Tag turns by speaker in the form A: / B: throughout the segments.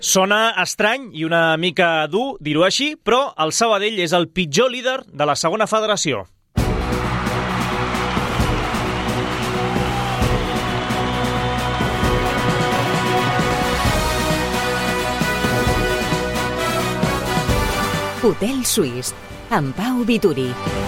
A: Sona estrany i una mica dur dir-ho així, però el Sabadell és el pitjor líder de la segona federació.
B: Hotel Suís, amb Pau Vituri.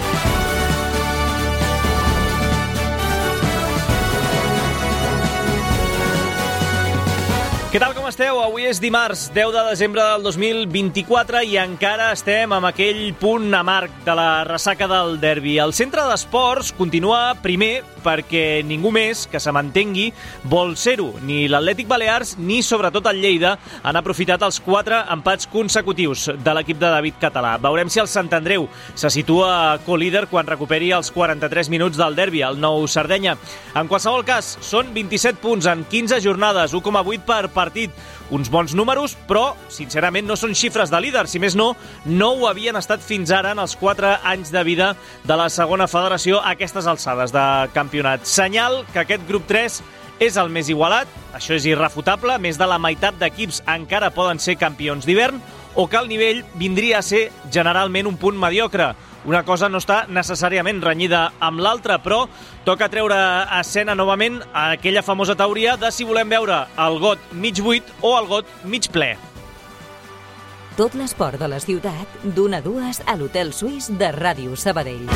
A: Què tal, com esteu? Avui és dimarts, 10 de desembre del 2024 i encara estem amb aquell punt amarg de la ressaca del derbi. El centre d'esports continua primer perquè ningú més que se mantengui vol ser-ho. Ni l'Atlètic Balears ni, sobretot, el Lleida han aprofitat els 4 empats consecutius de l'equip de David Català. Veurem si el Sant Andreu se situa co-líder quan recuperi els 43 minuts del derbi, el Nou Sardenya. En qualsevol cas, són 27 punts en 15 jornades, 1,8 per partit. Uns bons números, però, sincerament, no són xifres de líder. Si més no, no ho havien estat fins ara en els 4 anys de vida de la segona federació a aquestes alçades de campionat. Senyal que aquest grup 3 és el més igualat, això és irrefutable, més de la meitat d'equips encara poden ser campions d'hivern, o que el nivell vindria a ser generalment un punt mediocre. Una cosa no està necessàriament renyida amb l'altra, però toca treure a escena novament aquella famosa teoria de si volem veure el got mig buit o el got mig ple.
B: Tot l'esport de la ciutat, d'1 a 2 a l'Hotel Suís de Ràdio Sabadell.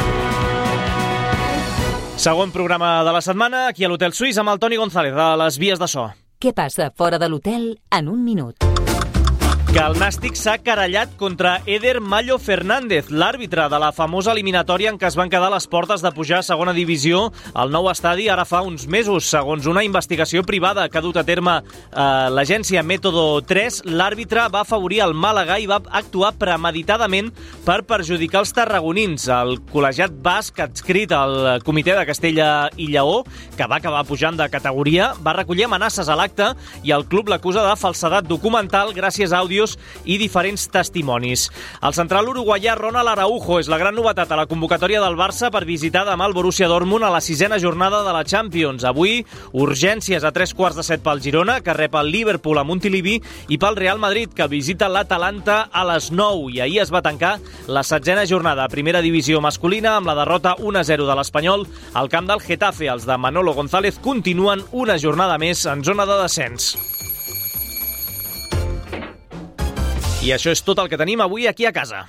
A: Segon programa de la setmana, aquí a l'Hotel Suís amb el Toni González, de les vies de so.
B: Què passa fora de l'hotel en un minut?
A: Que el Nàstic s'ha querellat contra Eder Mallo Fernández, l'àrbitre de la famosa eliminatòria en què es van quedar les portes de pujar a segona divisió al nou estadi ara fa uns mesos. Segons una investigació privada que ha dut a terme l'agència Método 3, l'àrbitre va afavorir el Màlaga i va actuar premeditadament per perjudicar els tarragonins. El col·legiat basc adscrit al comitè de Castella i Lleó, que va acabar pujant de categoria, va recollir amenaces a l'acte i el club l'acusa de falsedat documental gràcies a àudios i diferents testimonis. El central uruguaià Ronald Araujo és la gran novetat a la convocatòria del Barça per visitar demà el Borussia Dortmund a la 6ª jornada de la Champions. Avui, urgències a 6:45 pel Girona, que rep el Liverpool a Montilivi, i pel Real Madrid, que visita l'Atalanta a les 9. I ahir es va tancar la 7ª jornada a primera divisió masculina amb la derrota 1-0 de l'Espanyol al camp del Getafe. Els de Manolo González continuen una jornada més en zona de descens. I això és tot el que tenim avui aquí a casa.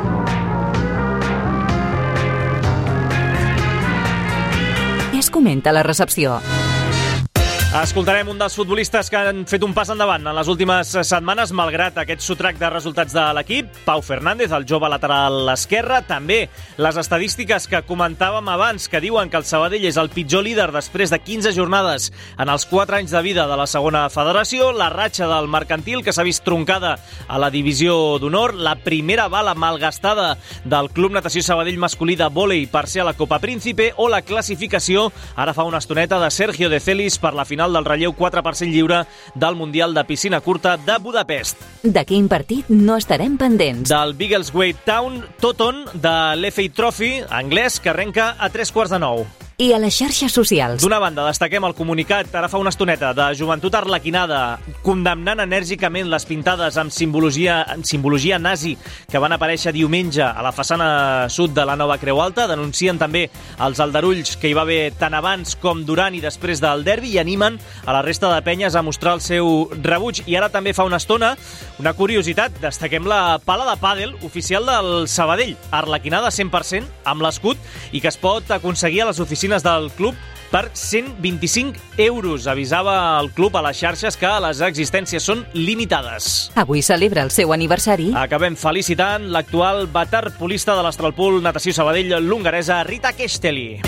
B: Què es comenta a la recepció?
A: Escoltarem un dels futbolistes que han fet un pas endavant en les últimes setmanes, malgrat aquest sotrac de resultats de l'equip, Pau Fernández, el jove lateral esquerre. També les estadístiques que comentàvem abans, que diuen que el Sabadell és el pitjor líder després de 15 jornades en els 4 anys de vida de la segona federació, la ratxa del Mercantil, que s'ha vist troncada a la divisió d'honor, la primera bala malgastada del Club Natació Sabadell masculí de vòlei per ser a la Copa Príncipe, o la classificació, ara fa una estoneta, de Sergio de Celis per la final del relleu 4% lliure del Mundial de Piscina Curta de Budapest.
B: De quin partit no estarem pendents?
A: Del Biggleswade Town Toton de l'FA Trophy anglès, que arrenca a 8:45.
B: I a les xarxes socials?
A: D'una banda, destaquem el comunicat, ara fa una estoneta, de Joventut Arlequinada, condemnant enèrgicament les pintades amb simbologia nazi que van aparèixer diumenge a la façana sud de la nova Creu Alta. Denuncien també els aldarulls que hi va haver tant abans com durant i després del derbi i animen a la resta de penyes a mostrar el seu rebuig. I ara també fa una estona, una curiositat, destaquem la pala de pàdel oficial del Sabadell, Arlequinada 100%, amb l'escut, i que es pot aconseguir a les oficines del club per 125 euros. Avisava el club a les xarxes que les existències són limitades.
B: Avui celebra el seu aniversari.
A: Acabem felicitant l'actual waterpolista de l'Astralpool Natació Sabadell, l'hongaresa Rita Kesteli.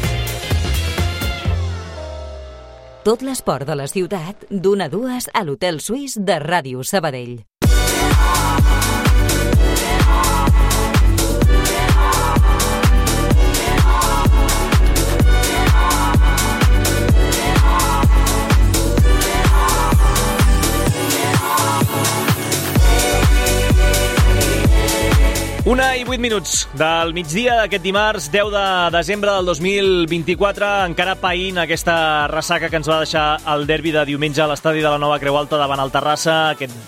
B: Tot l'esport de la ciutat, d'1 a 2 a l'Hotel Suís de Ràdio Sabadell.
A: Una i 8 minuts del migdia d'aquest dimarts, 10 de desembre del 2024, encara païnt aquesta ressaca que ens va deixar el derbi de diumenge a l'estadi de la Nova Creu Alta davant el Terrassa, aquest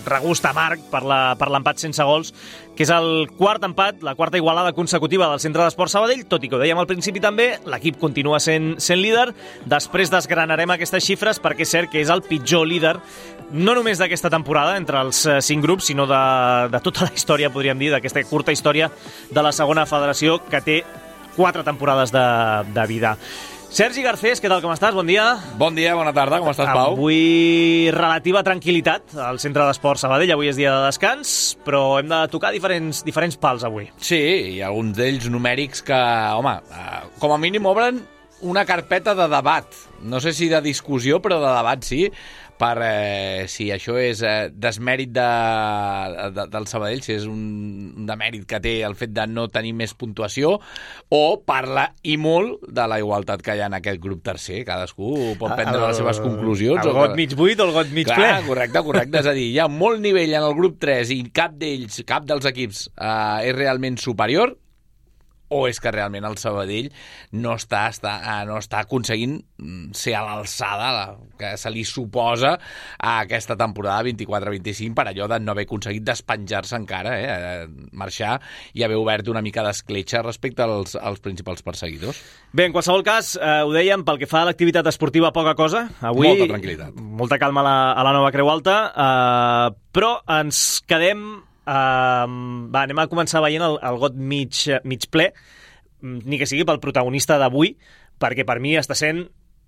A: regust amarg per l'empat sense gols, que és el quart empat, la quarta igualada consecutiva del Centre d'Esports Sabadell, tot i que ho dèiem al principi també, l'equip continua sent líder. Després desgranarem aquestes xifres perquè és cert que és el pitjor líder, no només d'aquesta temporada, entre els 5 grups, sinó de tota la història, podríem dir, d'aquesta curta història de la segona federació, que té 4 temporades de vida. Sergi Garcés, què tal, com estàs? Bon dia.
C: Bon dia, bona tarda, com estàs, Pau?
A: Avui relativa tranquil·litat al Centre d'Esports Sabadell, avui és dia de descans, però hem de tocar diferents pals avui.
C: Sí, hi ha alguns d'ells numèrics que, home, com a mínim obren una carpeta de debat. No sé si de discussió, però de debat sí, per si això és desmèrit del Sabadell, si és un demèrit que té el fet de no tenir més puntuació, o parla i molt de la igualtat que hi ha en aquest grup tercer. Cadascú pot prendre les seves conclusions.
A: El got mig buit o el got mig ple.
C: Correcte. És a dir, hi ha molt nivell en el grup 3 i cap dels equips és realment superior, o és que realment el Sabadell no està aconseguint ser a l'alçada que se li suposa a aquesta temporada 24-25 per allò de no haver aconseguit despenjar-se encara, marxar i haver obert una mica d'escletxa respecte als principals perseguidors.
A: Bé, en qualsevol cas, ho dèiem, pel que fa a l'activitat esportiva, poca cosa. Avui,
C: molta tranquil·litat.
A: Molta calma a la Nova Creu Alta, però ens quedem... anem a començar veient el got mig ple, ni que sigui pel protagonista d'avui, perquè per mi està sent...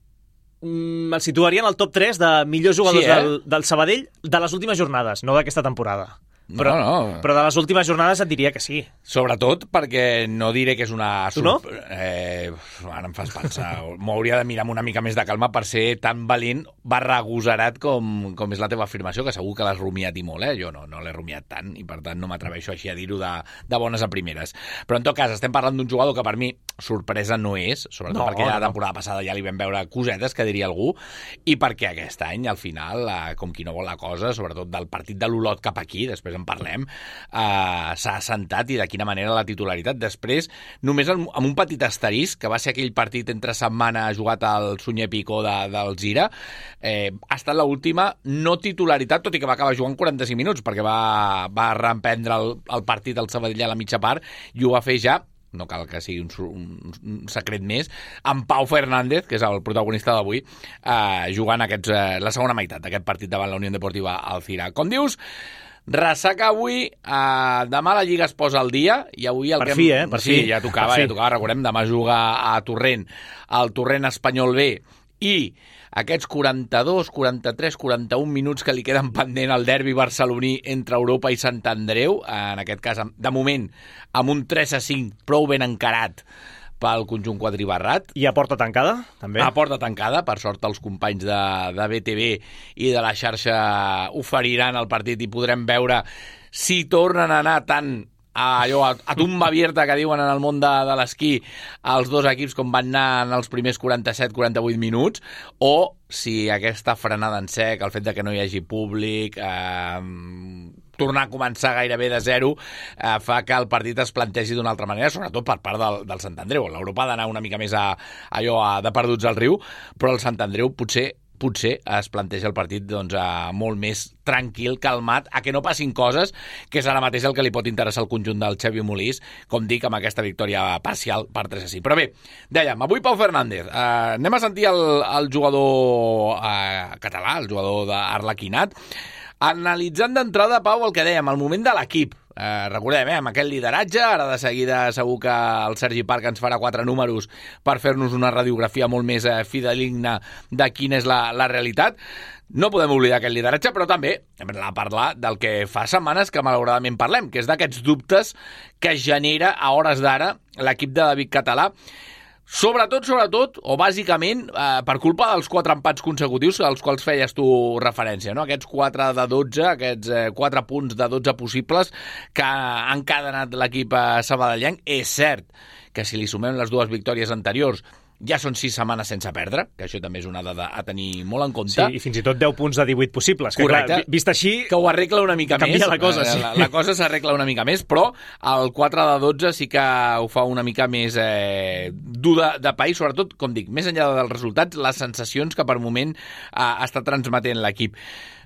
A: el situaria en el top 3 de millors jugadors del Sabadell de les últimes jornades, no d'aquesta temporada. Però de les últimes jornades et diria que sí.
C: Sobretot perquè no diré que és una...
A: Tu no?
C: Ara em fas pensar. M'ho hauria de mirar amb una mica més de calma per ser tan valent /agosarat com és la teva afirmació, que segur que l'has rumiat i molt, Jo no l'he rumiat tant i per tant no m'atreveixo així a dir-ho de bones a primeres. Però en tot cas estem parlant d'un jugador que per mi sorpresa no és, sobretot perquè la temporada passada ja li vam veure cosetes, que diria algú, i perquè aquest any, al final, com qui no vol la cosa, sobretot del partit de l'Olot cap aquí, després en parlem, s'ha assentat i de quina manera la titularitat. Després, només amb un petit asterisc, que va ser aquell partit entre setmana jugat al Sunyer Picó del Zira, ha estat l'última no titularitat, tot i que va acabar jugant 45 minuts, perquè va reemprendre el partit al Sabadell a la mitja part i ho va fer ja, no cal que sigui un secret més, amb Pau Fernández, que és el protagonista d'avui, jugant la segona meitat d'aquest partit davant la Unió Deportiva Alcira. Com dius, ressaca avui, demà la Lliga es posa al dia, i avui
A: per fi.
C: Sí, ja tocava, recordem, demà juga a Torrent, al Torrent Espanyol B, i aquests 42, 43, 41 minuts que li queden pendent al derbi barceloní entre Europa i Sant Andreu, en aquest cas, de moment, amb un 3-5 prou ben encarat pel conjunt quadribarrat.
A: I a porta tancada, també?
C: A porta tancada, per sort els companys de BTV i de la xarxa oferiran el partit i podrem veure si tornen a anar tant a tumba abierta que diuen en el món de l'esquí els dos equips com van anar en els primers 47-48 minuts, o si aquesta frenada en sec, el fet de que no hi hagi públic, tornar a començar gairebé de zero, fa que el partit es plantegi d'una altra manera, sobretot per part del Sant Andreu. L'Europa ha d'anar una mica més de perduts al riu, però el Sant Andreu potser es planteja el partit molt més tranquil, calmat, a que no passin coses, que és ara mateix el que li pot interessar al conjunt del Xavi Molís, com dic, amb aquesta victòria parcial per 3-5. Però bé, dèiem, avui Pau Fernández. Anem a sentir el jugador català, el jugador d'Arlequinat, analitzant d'entrada, Pau, el que dèiem, el moment de l'equip. Recordem, amb aquest lideratge, ara de seguida segur que el Sergi Parc ens farà 4 números per fer-nos una radiografia molt més fidedigna de quina és la realitat. No podem oblidar aquest lideratge, però també hem de parlar del que fa setmanes que malauradament parlem, que és d'aquests dubtes que genera a hores d'ara l'equip de David Català, sobretot, o bàsicament, per culpa dels 4 empats consecutius als quals feies tu referència, no? Aquests 4 de 12, aquests 4 punts de 12 possibles que ha encadenat l'equip sabadellenc. És cert que si li sumem les 2 victòries anteriors ja són 6 setmanes sense perdre, que això també és una dada a tenir molt en compte.
A: Sí, i fins i tot 10 punts de 18 possibles. Que,
C: correcte.
A: Clar, vist així...
C: Que ho arregla una mica més.
A: Canvia la cosa, sí.
C: La cosa s'arregla una mica més, però el 4 de 12 sí que ho fa una mica més dur de país, sobretot, com dic, més enllà dels resultats, les sensacions que per moment està transmetent l'equip.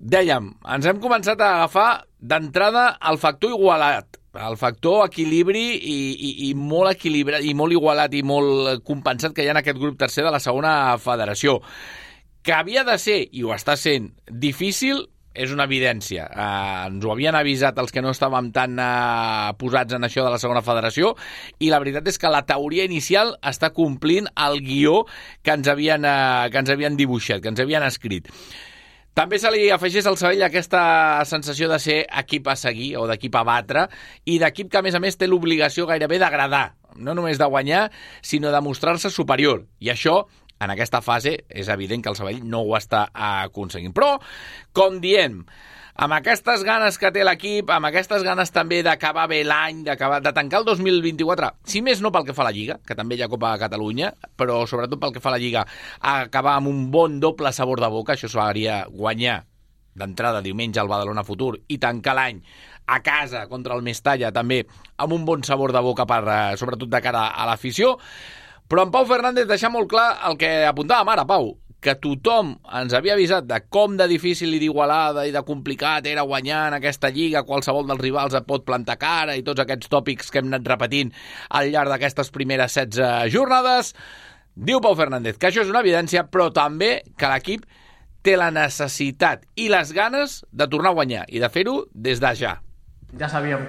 C: dèiem, ens hem començat a agafar d'entrada el factor igualat, el factor equilibri i molt equilibrat, i molt igualat i molt compensat que hi ha en aquest grup tercer de la segona federació. Que havia de ser, i ho està sent, difícil, és una evidència. Ens ho havien avisat els que no estàvem tan posats en això de la segona federació, i la veritat és que la teoria inicial està complint el guió que ens havien dibuixat, que ens havien escrit. També se li afegeix al Sabadell aquesta sensació de ser equip a seguir o d'equip a batre, i d'equip que, a més, té l'obligació gairebé d'agradar, no només de guanyar, sinó de mostrar-se superior. I això, en aquesta fase, és evident que el Sabadell no ho està aconseguint. Però, com diem, amb aquestes ganes que té l'equip, amb aquestes ganes també d'acabar bé l'any, de tancar el 2024, si més no pel que fa a la Lliga, que també hi ha Copa de Catalunya, però sobretot pel que fa a la Lliga, acabar amb un bon doble sabor de boca, això seria guanyar d'entrada diumenge al Badalona Futur i tancar l'any a casa contra el Mestalla també amb un bon sabor de boca, sobretot de cara a l'afició. Però en Pau Fernández deixa molt clar el que apuntàvem ara, Pau, que tothom ens havia avisat de com de difícil i d'igualada i de complicat era guanyar en aquesta lliga, qualsevol dels rivals et pot plantar cara i tots aquests tòpics que hem anat repetint al llarg d'aquestes primeres 16 jornades. Diu Pau Fernández que això és una evidència, però també que l'equip té la necessitat i les ganes de tornar a guanyar i de fer-ho des de ja.
D: Ja sabíem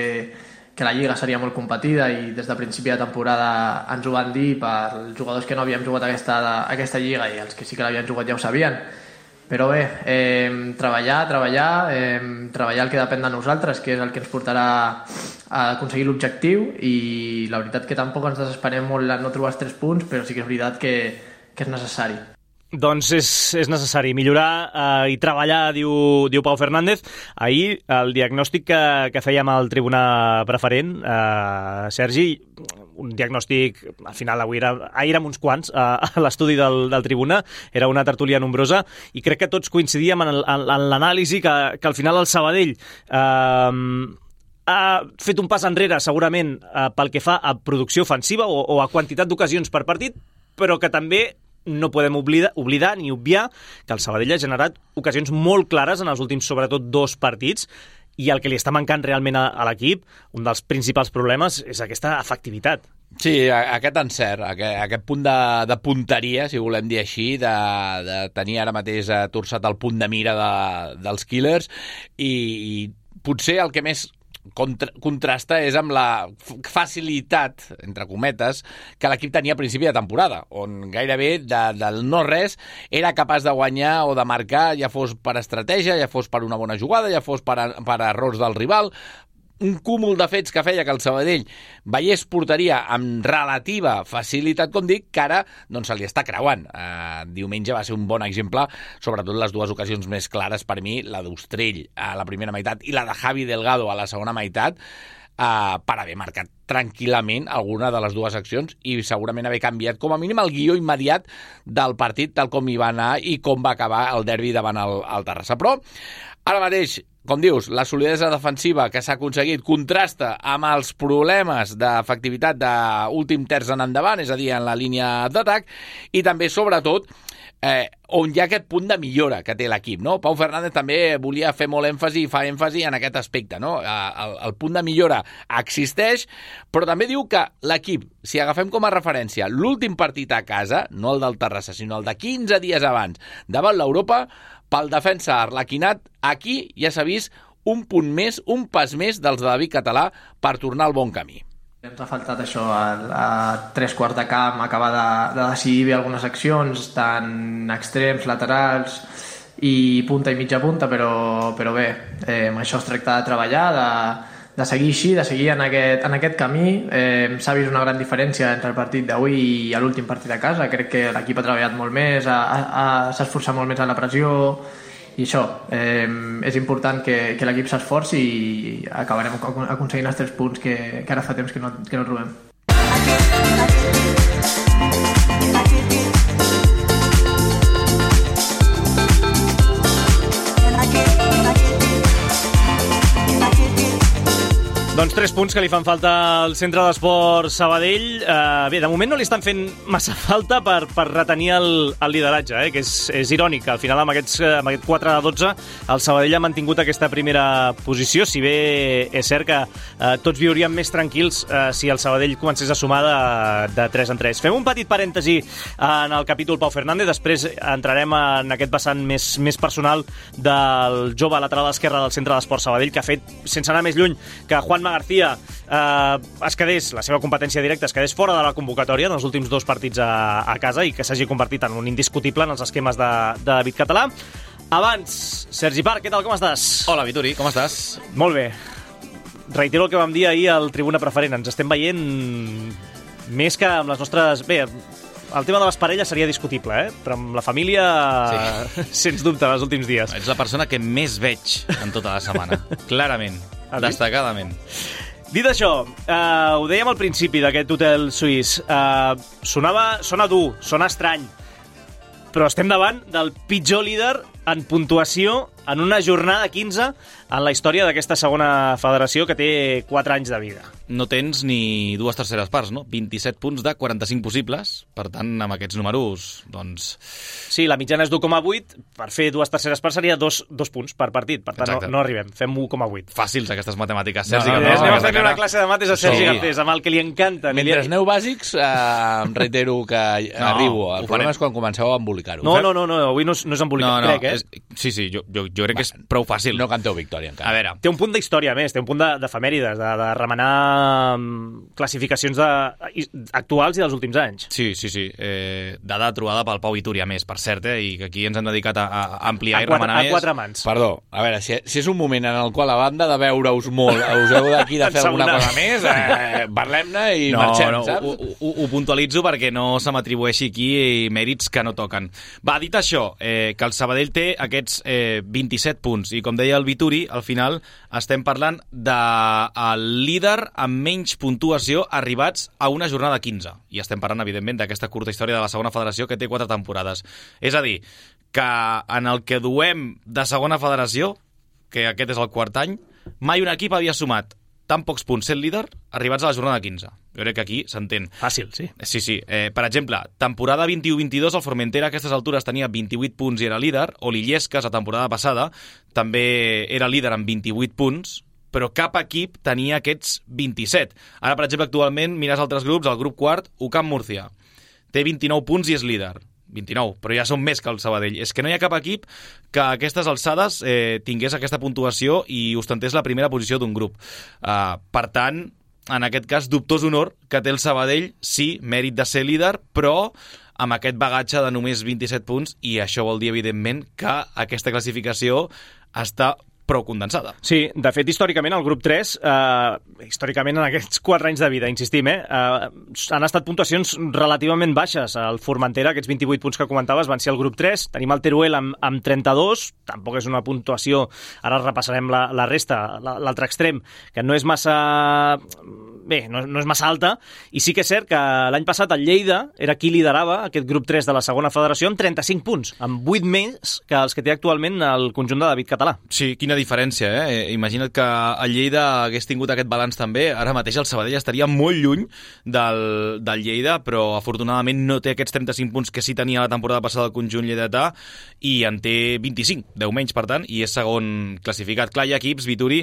D: que la Lliga seria molt competida i des de principi de temporada ens ho van dir per els jugadors que no havíem jugat aquesta Lliga, i els que sí que l'havien jugat ja ho sabien. Però bé, treballar el que depèn de nosaltres, que és el que ens portarà a aconseguir l'objectiu, i la veritat que tampoc ens desesperem molt en no trobar els 3 punts, però sí que és veritat que és necessari.
A: Doncs és necessari millorar i treballar, diu Pau Fernández. Ahir, el diagnòstic que fèiem al tribuna preferent, Sergi, un diagnòstic, al final ahir érem uns quants a l'estudi del tribuna, era una tertúlia nombrosa, i crec que tots coincidíem en l'anàlisi que al final el Sabadell ha fet un pas enrere segurament pel que fa a producció ofensiva o a quantitat d'ocasions per partit, però que també no podem oblidar ni obviar que el Sabadell ha generat ocasions molt clares en els últims, sobretot, 2 partits, i el que li està mancant realment a l'equip, un dels principals problemes, és aquesta efectivitat.
C: Sí, aquest encert, aquest punt de punteria, si volem dir així, de tenir ara mateix torçat el punt de mira dels Killers, i potser el que més contrasta és amb la facilitat, entre cometes, que l'equip tenia a principi de temporada, on gairebé del no res era capaç de guanyar o de marcar, ja fos per estratègia, ja fos per una bona jugada, ja fos per errors del rival. Un cúmul de fets que feia que el Sabadell veiés porteria amb relativa facilitat, com dic, que ara doncs, se li està creuant. Diumenge va ser un bon exemple, sobretot les 2 ocasions més clares per mi, la d'Ostrell a la primera meitat i la de Javi Delgado a la segona meitat, per haver marcat tranquil·lament alguna de les 2 accions i segurament haver canviat com a mínim el guió immediat del partit, tal com hi va anar i com va acabar el derbi davant el Terrassa. Però ara mateix, com dius, la solidesa defensiva que s'ha aconseguit contrasta amb els problemes d'efectivitat d'últim terç en endavant, és a dir, en la línia d'atac, i també, sobretot, on hi ha aquest punt de millora que té l'equip, no? Pau Fernández també volia fer molt èmfasi i fa èmfasi en aquest aspecte, no? El punt de millora existeix, però també diu que l'equip, si agafem com a referència l'últim partit a casa, no el del Terrassa, sinó el de 15 dies abans, davant l'Europa, pel defensa arlequinat, aquí ja s'ha vist un punt més, un pas més dels de David Català per tornar al bon camí.
D: Ens ha faltat això, a 3/4 de camp, acabar de decidir bé algunes accions, tant extrems, laterals i punta i mitja punta, però bé, amb això es tracta de treballar, de seguir així, de seguir en aquest camí. S'ha vist una gran diferència entre el partit d'avui i l'últim partit a casa. Crec que l'equip ha treballat molt més, s'ha esforçat molt més en la pressió, i això, és important que l'equip s'esforci i acabarem aconseguint els 3 punts que ara fa temps que no trobem.
A: Doncs 3 punts que li fan falta al Centre d'Esports Sabadell. Bé, de moment no li estan fent massa falta per retenir el lideratge, que és irònic. Al final, amb aquest 4-12, el Sabadell ha mantingut aquesta primera posició, si bé és cert que tots viuríem més tranquils si el Sabadell comencés a sumar de 3 en 3. Fem un petit parèntesi en el capítol Pau Fernández, després entrarem en aquest vessant més personal del jove lateral esquerre del Centre d'Esports Sabadell, que ha fet, sense anar més lluny, que Juanma García es quedés, la seva competència directa es quedés fora de la convocatòria en els últims 2 partits a casa i que s'hagi convertit en un indiscutible en els esquemes de David Català. Abans, Sergi Parc, què tal, com estàs?
E: Hola, Vituri, com estàs?
A: Molt bé. Reitero el que vam dir ahir al Tribuna Preferent. Ens estem veient més que amb les nostres... Bé, el tema de les parelles seria discutible, però amb la família, sí. Sens dubte, els últims dies.
E: Ets la persona que més veig en tota la setmana, clarament, destacadament.
A: Dit això, ho dèiem al principi d'aquest hotel suís, sona dur, sona estrany, però estem davant del pitjor líder en puntuació en una jornada 15 en la història d'aquesta segona federació que té 4 anys de vida.
E: No tens ni 2/3 parts, no? 27 punts de 45 possibles, per tant, amb aquests números, doncs...
A: Sí, la mitjana és d'1,8, per fer 2/3 parts seria 2 punts per partit, per tant no arribem, fem 1,8.
E: Fàcils aquestes matemàtiques,
A: Sergi Garcés. Anem a fer una classe de mates a Sergi Garcés, amb el que li encanta.
C: Mentre aneu bàsics, em reitero que arribo. El problema és quan comenceu a embolicar-ho.
A: No, avui no és embolicat, crec,
E: Sí, jo crec que és prou fàcil.
C: No canteu victòria encara.
E: A veure.
A: Té un punt d'història més, té un punt d'efemèrides, de remenar classificacions actuals i dels últims anys.
E: Sí. Dada trobada pel Pau Vituri, a més, per cert, i que aquí ens hem dedicat a ampliar i remenar més.
A: A 4 mans.
C: Perdó, a veure, si és un moment en el qual, a banda de veure-us molt, us heu d'aquí de fer alguna cosa més, parlem-ne i marxem, saps?
E: Ho puntualitzo perquè no se m'atribueixi aquí mèrits que no toquen. Va, dit això, que el Sabadell té aquests 27 punts, i com deia el Vituri, al final estem parlant del líder amb menys puntuació arribats a una jornada 15. I estem parlant, evidentment, d'aquesta curta història de la segona federació que té 4 temporades. És a dir, que en el que duem de segona federació, que aquest és el 4º any, mai un equip havia sumat tan pocs punts sent líder arribats a la jornada 15. Jo crec que aquí s'entén.
A: Fàcil, sí.
E: Sí. Per exemple, temporada 21-22, el Formentera a aquestes altures tenia 28 punts i era líder, o l'Illescas, la temporada passada, també era líder amb 28 punts, però cap equip tenia aquests 27. Ara, per exemple, actualment, mires altres grups, el grup quart, UCAM Múrcia. Té 29 punts i és líder. 29, però ja són més que el Sabadell. És que no hi ha cap equip que a aquestes alçades tingués aquesta puntuació i ostentés la primera posició d'un grup. Per tant, en aquest cas, dubtós honor que té el Sabadell, sí, mèrit de ser líder, però amb aquest bagatge de només 27 punts, i això vol dir, evidentment, que aquesta classificació està prou condensada.
A: Sí, de fet, històricament, el grup 3, històricament en aquests 4 anys de vida, insistim, han estat puntuacions relativament baixes. El Formentera, aquests 28 punts que comentaves, van ser el grup 3. Tenim el Teruel amb 32, tampoc és una puntuació, ara repassarem la resta, l'altre extrem, que no és massa... Bé, no és massa alta, i sí que és cert que l'any passat el Lleida era qui liderava aquest grup 3 de la segona federació amb 35 punts, amb 8 més que els que té actualment el conjunt de David Català.
E: Sí, quina diferència, Imagina't que el Lleida hagués tingut aquest balanç també. Ara mateix el Sabadell estaria molt lluny del Lleida, però afortunadament no té aquests 35 punts que sí tenia la temporada passada el conjunt lleidatà, i en té 25, 10 menys, per tant, i és segon classificat. Clar, hi ha equips, Vituri,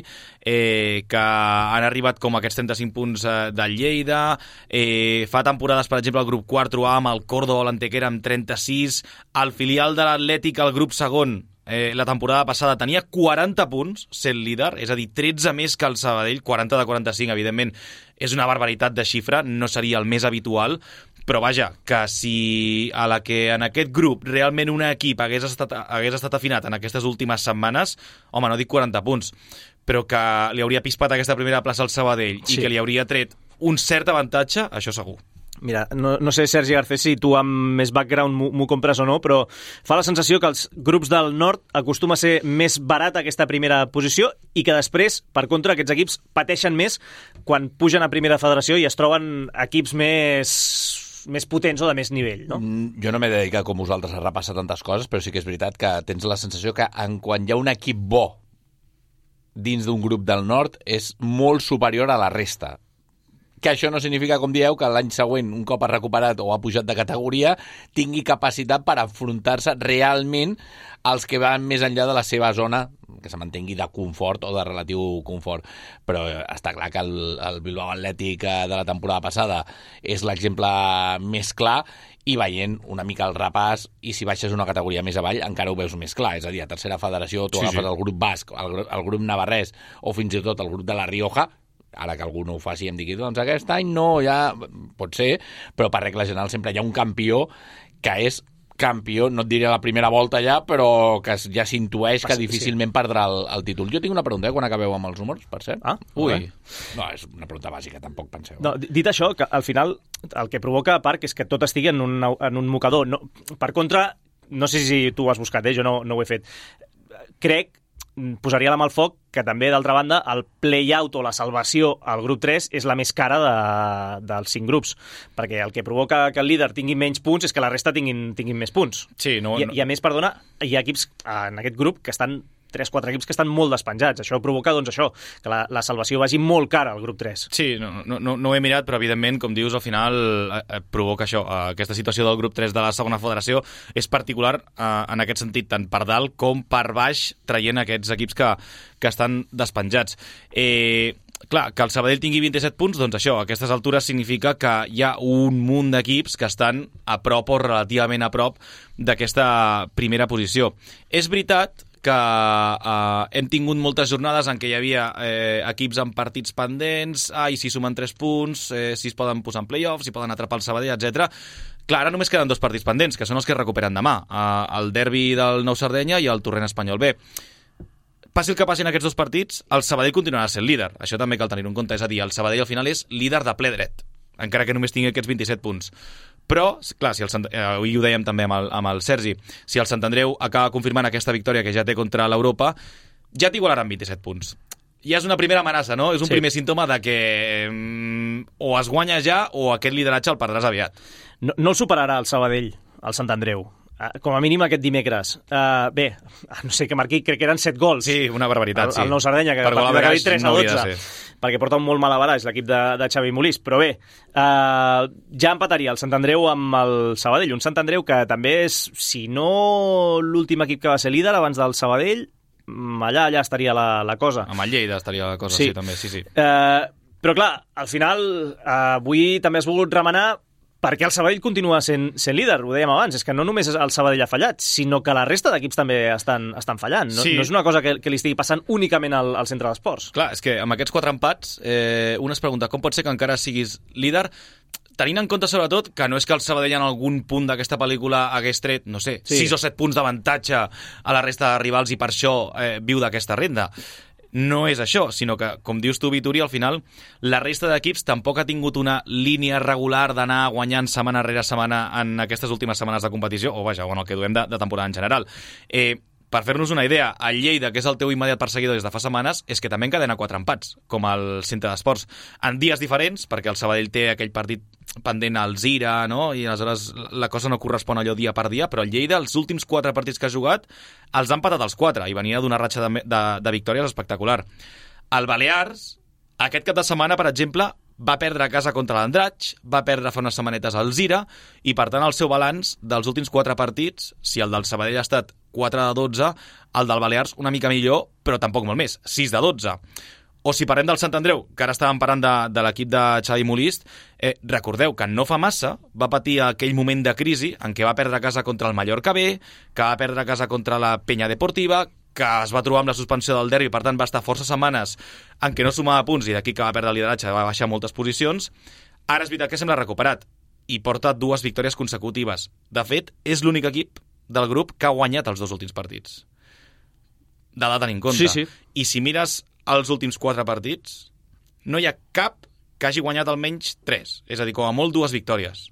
E: que han arribat com aquests 35 punts del Lleida. Fa temporades, per exemple, el grup quart trobàvem el Córdoba, l'Antequera amb 36, el filial de l'Atlètic, el grup segon, la temporada passada tenia 40 punts sent líder, és a dir, 13 més que el Sabadell, 40 de 45, evidentment és una barbaritat de xifra, no seria el més habitual, però vaja, que si a la que en aquest grup realment un equip hagués estat afinat en aquestes últimes setmanes, home, no dic 40 punts, però que li hauria pispat aquesta primera plaça al Sabadell, sí, i que li hauria tret un cert avantatge, això segur.
A: Mira, no sé, Sergi Garcés, si tu amb més background m'ho compres o no, però fa la sensació que els grups del nord acostuma a ser més barat aquesta primera posició i que després, per contra, aquests equips pateixen més quan pugen a primera federació i es troben equips més potents o de més nivell, no?
C: Jo no m'he dedicat com vosaltres a repassar tantes coses, però sí que és veritat que tens la sensació que quan hi ha un equip bo dins d'un grup del nord és molt superior a la resta. Que això no significa, com dieu, que l'any següent, un cop ha recuperat o ha pujat de categoria, tingui capacitat per enfrontar-se realment als que van més enllà de la seva zona, que se mantengui de confort o de relatiu confort. Però està clar que el Bilbao Atlètic de la temporada passada és l'exemple més clar, i veient una mica el repàs, i si baixes una categoria més avall encara ho veus més clar. És a dir, a tercera federació tu agafes el grup basc, el grup navarrès o fins i tot el grup de la Rioja, ara que algú no ho faci i em digui, doncs aquest any no, ja pot ser, però per regla general sempre hi ha un campió que és campió, no et diré la primera volta ja, però que ja s'intueix que difícilment perdrà el títol. Jo tinc una pregunta, quan acabeu amb els números, per cert.
E: Ui.
C: No, és una pregunta bàsica, tampoc penseu.
A: No, dit això, que al final el que provoca a Parc és que tot estigui en un mocador. No, per contra, no sé si tu ho has buscat, jo no ho he fet. Crec, posaria la mà al foc, que també, d'altra banda, el play-out o la salvació al grup 3 és la més cara dels 5 grups, perquè el que provoca que el líder tingui menys punts és que la resta tinguin més punts.
E: Sí,
A: I a més, perdona, hi ha equips en aquest grup que estan 3-4 equips que estan molt despenjats. Això provoca, doncs, això, que la salvació vagi molt cara al grup 3.
E: Sí, no ho he mirat, però evidentment, com dius, al final provoca això. Aquesta situació del grup 3 de la segona federació és particular en aquest sentit, tant per dalt com per baix, traient aquests equips que estan despenjats. Clar, que el Sabadell tingui 27 punts, doncs això, a aquestes altures significa que hi ha un munt d'equips que estan a prop o relativament a prop d'aquesta primera posició. És veritat que hem tingut moltes jornades en què hi havia equips amb partits pendents, i si sumen 3 punts, si es poden posar en play-off, si poden atrapar el Sabadell, etc. Clar, ara només queden 2 partits pendents, que són els que es recuperen demà, el derbi del Nou Sardenya i el Torrent Espanyol B. Passi el que passi en aquests 2 partits, el Sabadell continuarà sent líder. Això també cal tenir en compte, és a dir, el Sabadell al final és líder de ple dret, encara que només tingui aquests 27 punts. Però, clar, avui ho dèiem també amb el Sergi, si el Sant Andreu acaba confirmant aquesta victòria que ja té contra l'Europa, ja t'igualaran 27 punts. Ja és una primera amenaça, no? És un primer símptoma de que o es guanya ja o aquest lideratge el perdràs aviat.
A: No el superarà el Sabadell, el Sant Andreu. Com a mínim aquest dimecres. Bé, no sé què marqui, crec que eren 7 gols.
E: Sí, una barbaritat, sí.
A: El Nou Sardenya, que
E: per
A: va acabar 3-12, perquè porta un molt mal avaraix l'equip de Xavi Molís. Però bé, ja empataria el Sant Andreu amb el Sabadell. Un Sant Andreu que també és, si no l'últim equip que va ser líder abans del Sabadell, allà estaria la cosa.
E: Amb el Lleida estaria la cosa, sí també, sí.
A: Però clar, al final, avui també has volgut remenar perquè el Sabadell continua sent líder, ho dèiem abans, és que no només el Sabadell ha fallat, sinó que la resta d'equips també estan fallant. No és una cosa que li estigui passant únicament al centre d'esports.
E: Clar, és que amb aquests 4 empats, un es pregunta com pot ser que encara siguis líder, tenint en compte sobretot que no és que el Sabadell en algun punt d'aquesta pel·lícula hagués tret, no sé, 6 o 7 punts d'avantatge a la resta de rivals i per això viu d'aquesta renda. No és això, sinó que, com dius tu, Vituri, al final la resta d'equips tampoc ha tingut una línia regular d'anar guanyant setmana rere setmana en aquestes últimes setmanes de competició, o vaja, en el que duem de temporada en general. Per fer-nos una idea, el Lleida, que és el teu immediat perseguidor des de fa setmanes, és que també encadena 4 empats, com el centre d'esports, en dies diferents, perquè el Sabadell té aquell partit pendent al Zira, no? I aleshores la cosa no correspon allò dia per dia, però el Lleida, els últims 4 partits que ha jugat, els ha empatat els 4, i venia d'una ratxa de victòries espectacular. El Balears, aquest cap de setmana, per exemple, va perdre a casa contra l'Andratx, va perdre fa unes setmanetes al Zira, i per tant el seu balanç dels últims 4 partits, si el del Sabadell ha estat 4 de 12, el del Balears una mica millor, però tampoc molt més, 6 de 12. O si parlem del Sant Andreu, que ara estàvem parlant de l'equip de Xavi Molís, recordeu que no fa massa va patir aquell moment de crisi en què va perdre a casa contra el Mallorca B, que va perdre a casa contra la Penya Deportiva, que es va trobar amb la suspensió del derbi, per tant va estar força setmanes en què no sumava punts i d'aquí que va perdre el lideratge va baixar moltes posicions. Ara és veritat que sembla recuperat i porta 2 victòries consecutives. De fet, és l'únic equip del grup que ha guanyat els 2 últims partits. D'ha de tenir en compte.
A: Sí.
E: I si mires els últims 4 partits, no hi ha cap que hagi guanyat almenys 3. És a dir, com a molt 2 victòries.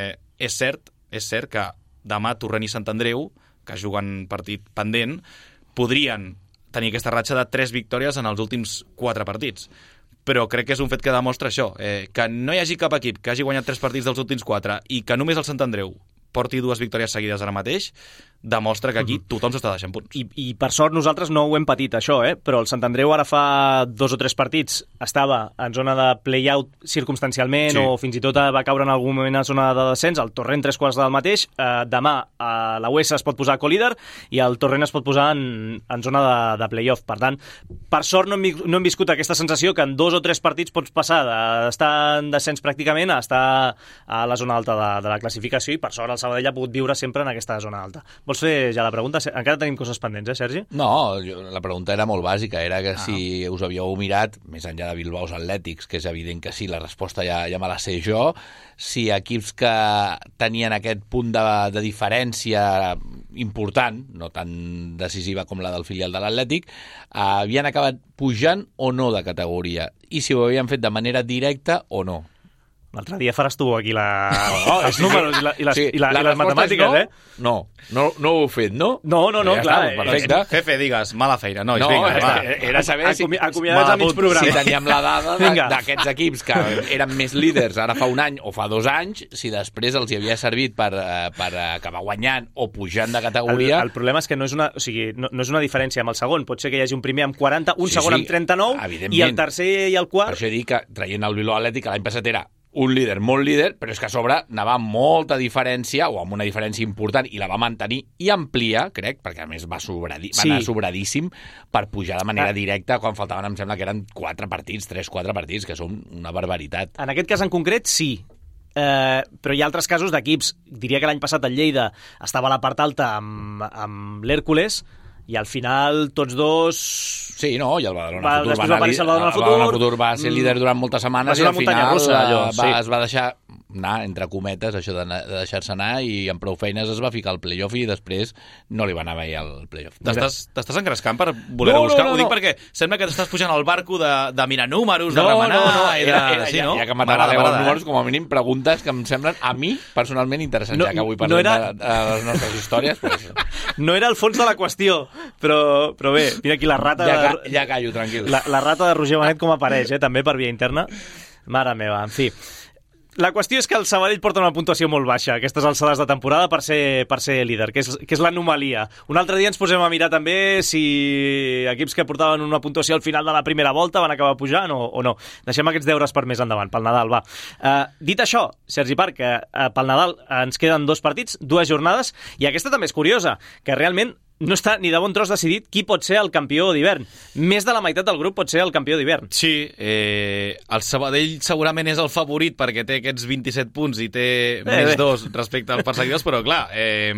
E: És cert que demà Torrent i Sant Andreu, que juguen partit pendent, podrien tenir aquesta ratxa de 3 victòries en els últims 4 partits. Però crec que és un fet que demostra això, que no hi hagi cap equip que hagi guanyat 3 partits dels últims 4 i que només el Sant Andreu porti 2 victòries seguides ara mateix, demostra que aquí tothom s'està deixant punts.
A: I per sort nosaltres no ho hem patit, això, però el Sant Andreu ara fa 2 o 3 partits estava en zona de play-out circumstancialment, o fins i tot va caure en algun moment en zona de descens, el Torrent 3/4 del mateix, demà la UES es pot posar co-líder i el Torrent es pot posar en zona de play-off. Per tant, per sort no hem viscut aquesta sensació que en 2 o 3 partits pots passar d'estar en descens pràcticament a estar a la zona alta de la classificació, i per sort el Sabadell ha pogut viure sempre en aquesta zona alta. Vols fer ja la pregunta? Encara tenim coses pendents, Sergi?
C: No, la pregunta era molt bàsica, era que si us havíeu mirat, més enllà de Bilbaos Atlètics, que és evident que sí, la resposta ja me la sé jo, si equips que tenien aquest punt de diferència important, no tan decisiva com la del filial de l'Atlètic, havien acabat pujant o no de categoria, i si ho havien fet de manera directa o no.
A: L'altre dia faràs tu aquí els números i les matemàtiques,
C: no. No ho heu fet, no?
A: No, clar.
C: Perfecte.
E: Jefe, digues, mala feina. No,
C: era saber si
A: acomiadats a mig programa.
C: Si teníem la dada d'aquests equips que eren més líders ara fa un any o fa 2 anys, si després els hi havia servit per acabar guanyant o pujant de categoria.
A: El problema és que no és una diferència amb el segon. Pot ser que hi hagi un primer amb 40, un segon amb 39 i el tercer i el quart...
C: Per això dic que traient el Bilbao Atlètic l'any passat era un líder, molt líder, però és que a sobre anava amb molta diferència, o amb una diferència important, i la va mantenir i ampliar, crec, perquè a més va anar sobradíssim per pujar de manera directa quan faltaven, em sembla que eren 3-4 partits, que són una barbaritat.
A: En aquest cas en concret, sí. Però hi ha altres casos d'equips. Diria que l'any passat el Lleida estava a la part alta amb l'Hèrcules, i al final tots dos...
C: Sí, no, i el Badalona Futur va ser líder durant moltes setmanes i al final es va deixar anar, entre cometes, això de deixar-se anar, i amb prou feines es va ficar al play-off i després no li va anar bé al play-off.
E: T'estàs encrescant per voler-ho buscar? Ho dic perquè sembla que t'estàs pujant al barco de mirar números, de remenar...
C: Ja que m'agrada els números, com a mínim preguntes que em semblen a mi personalment interessants, ja que avui parlem de les nostres històries.
A: No era el fons de la qüestió, però bé, mira aquí la rata...
C: Ja callo, tranquil.
A: La rata de Roger Benet com apareix, també per via interna. Mare meva, en fi... La qüestió és que el Sabadell porta una puntuació molt baixa a aquestes alçades de temporada per ser líder, que és l'anomalia. Un altre dia ens posem a mirar també si equips que portaven una puntuació al final de la primera volta van acabar pujant o no. Deixem aquests deures per més endavant, pel Nadal, va. Dit això, Sergi Parc, pel Nadal ens queden 2 partits, 2 jornades, i aquesta també és curiosa, que realment no està ni de bon tros decidit qui pot ser el campió d'hivern. Més de la meitat del grup pot ser el campió d'hivern.
E: Sí, el Sabadell segurament és el favorit perquè té aquests 27 punts i té més 2 respecte als perseguidors, però clar,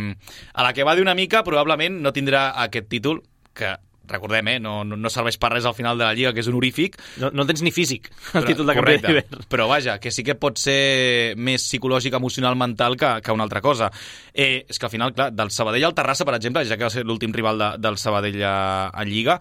E: a la que va d'una mica probablement no tindrà aquest títol, que recordem, no serveix per res al final de la Lliga, que és honorífic.
A: No tens ni físic el títol de campió d'hivern.
E: Però vaja, que sí que pot ser més psicològic, emocional, mental que una altra cosa. És que al final, clar, del Sabadell al Terrassa, per exemple, ja que va ser l'últim rival del Sabadell a Lliga,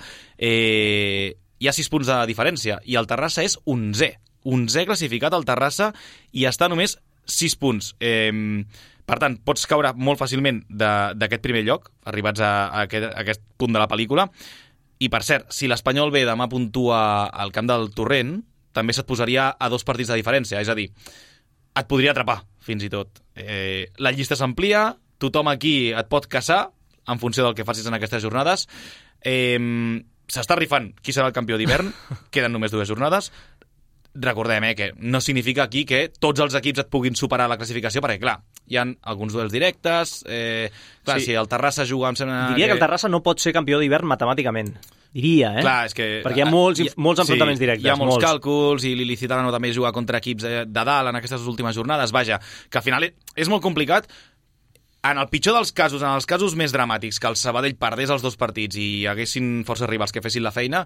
E: hi ha 6 punts de diferència, i el Terrassa és 11è classificat al Terrassa, i està només 6 punts. Per tant, pots caure molt fàcilment d'aquest primer lloc, arribats a aquest punt de la pel·lícula. I, per cert, si l'Espanyol B demà puntua al camp del Torrent, també se't posaria a 2 partits de diferència. És a dir, et podria atrapar, fins i tot. La llista s'amplia, tothom aquí et pot caçar, en funció del que facis en aquestes jornades. S'està rifant qui serà el campió d'hivern, queden només 2 jornades. Recordem que no significa aquí que tots els equips et puguin superar la classificació, perquè, clar, hi ha alguns duels directes. Clar, si el Terrassa juga...
A: Diria que el Terrassa no pot ser campió d'hivern matemàticament. Diria,
E: Clar, és que...
A: Perquè hi ha molts enfrontaments directes.
E: Hi ha molts càlculs, i l'Ilicitano també juga contra equips de dalt en aquestes últimes jornades. Vaja, que al final és molt complicat. En el pitjor dels casos, en els casos més dramàtics, que el Sabadell perdés els 2 partits i hi haguessin forces rivals que fessin la feina,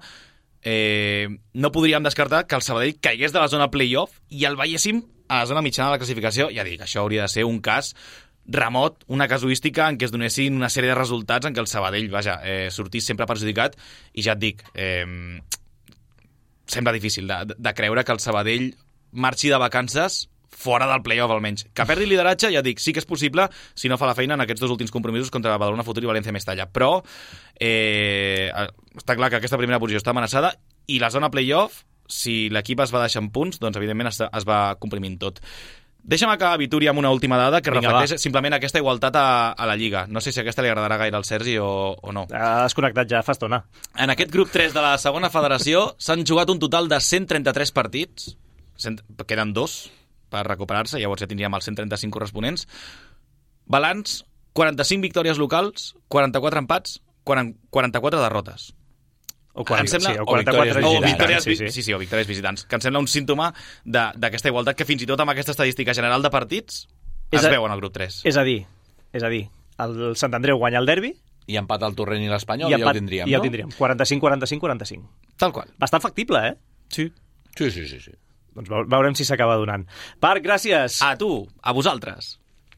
E: no podríem descartar que el Sabadell caigués de la zona play-off i el veiéssim a la zona mitjana de la classificació. Ja dic, això hauria de ser un cas remot, una casuística en què es donessin una sèrie de resultats en què el Sabadell, sortís sempre perjudicat, i ja et dic, sembla difícil de creure que el Sabadell marxi de vacances fora del play-off, almenys. Que perdi lideratge, ja dic, sí que és possible si no fa la feina en aquests 2 últims compromisos contra Badalona Futur i València Mestalla. Però està clar que aquesta primera posició està amenaçada, i la zona play-off, si l'equip es va deixar en punts, doncs evidentment es va comprimint tot. Deixa'm acabar, Vituri, amb una última dada que
A: Vinga,
E: reflecteix simplement aquesta igualtat a la Lliga. No sé si aquesta li agradarà gaire al Sergi o no.
A: Ha desconnectat ja fa estona.
E: En aquest grup 3 de la segona federació s'han jugat un total de 133 partits. Queden 2 per recuperar-se, llavors ja tindríem els 135 corresponents. Balanç, 45 victòries locals, 44 empats, 44 derrotes.
A: O 44
E: victòries
A: visitants.
E: Sí, o victòries visitants. Que em sembla un símptoma d'aquesta igualtat que fins i tot amb aquesta estadística general de partits es veu en el grup 3.
A: És a dir, el Sant Andreu guanya el derbi
C: I empat al Torrent i l'Espanyol, ja ho tindríem, no?
A: Ja ho tindríem. 45-45-45.
E: Tal qual.
A: Bastant factible, eh?
E: Sí.
C: Sí.
A: Doncs veurem si s'acaba donant. Parc, gràcies.
E: A tu, a vosaltres.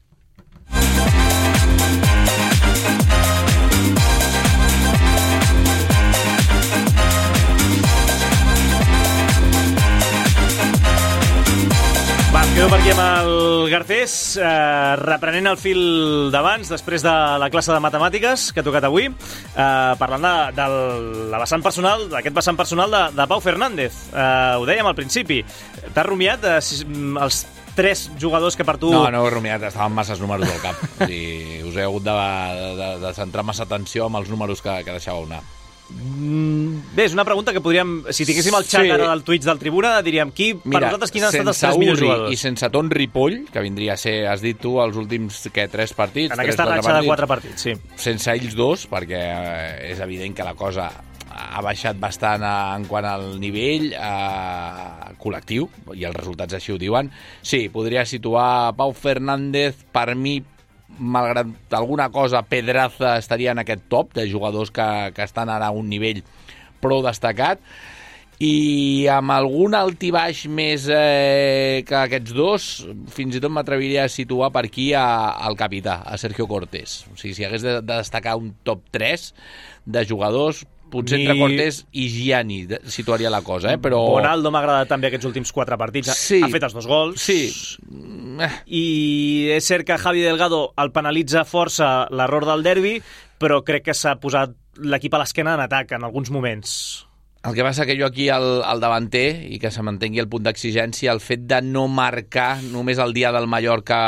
A: Va, em quedo per aquí amb el Garcés, reprenent el fil d'abans, després de la classe de matemàtiques que ha tocat avui, parlant de la vessant personal, d'aquest vessant personal de Pau Fernández. Ho dèiem al principi. T'has rumiat els 3 jugadors que per tu...
C: No he rumiat, estaven masses números al cap. Us he hagut de centrar massa atenció amb els números que deixàveu anar.
A: Bé, és una pregunta que podríem... Si tinguéssim el xat ara del Twitch del Tribuna, diríem per nosaltres quins han estat els 3 millors jugadors.
C: I sense Ton Ripoll, que vindria a ser, has dit tu, els últims 3 partits...
A: En aquesta ratxa de 4 partits, sí.
C: Sense ells 2, perquè és evident que la cosa ha baixat bastant en quant al nivell col·lectiu, i els resultats així ho diuen. Sí, podria situar Pau Fernández, per mi, malgrat alguna cosa, Pedraza estaria en aquest top de jugadors que estan ara a un nivell prou destacat, i amb algun altibaix més que aquests 2, fins i tot m'atreviria a situar per aquí al capità, a Sergio Cortés. O sigui, si hagués de destacar un top 3 de jugadors, potser entre Cortés i Gianni situaria la cosa, però...
A: Bonaldo m'ha agradat també aquests últims 4 partits.
C: Sí.
A: Ha fet els 2 gols.
C: Sí.
A: I és cert que Javi Delgado el penalitza força l'error del derbi, però crec que s'ha posat l'equip a l'esquena en atac en alguns moments.
C: El que passa que jo aquí al davanter, i que se mantengui el punt d'exigència, el fet de no marcar només el dia del Mallorca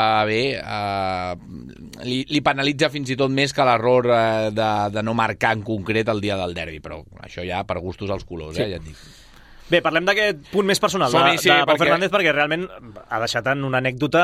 C: li penalitza fins i tot més que l'error de no marcar en concret el dia del derbi, però això ja per gustos als colors, ja et dic.
A: Bé, parlem d'aquest punt més personal de Pau Fernández, perquè realment ha deixat en una anècdota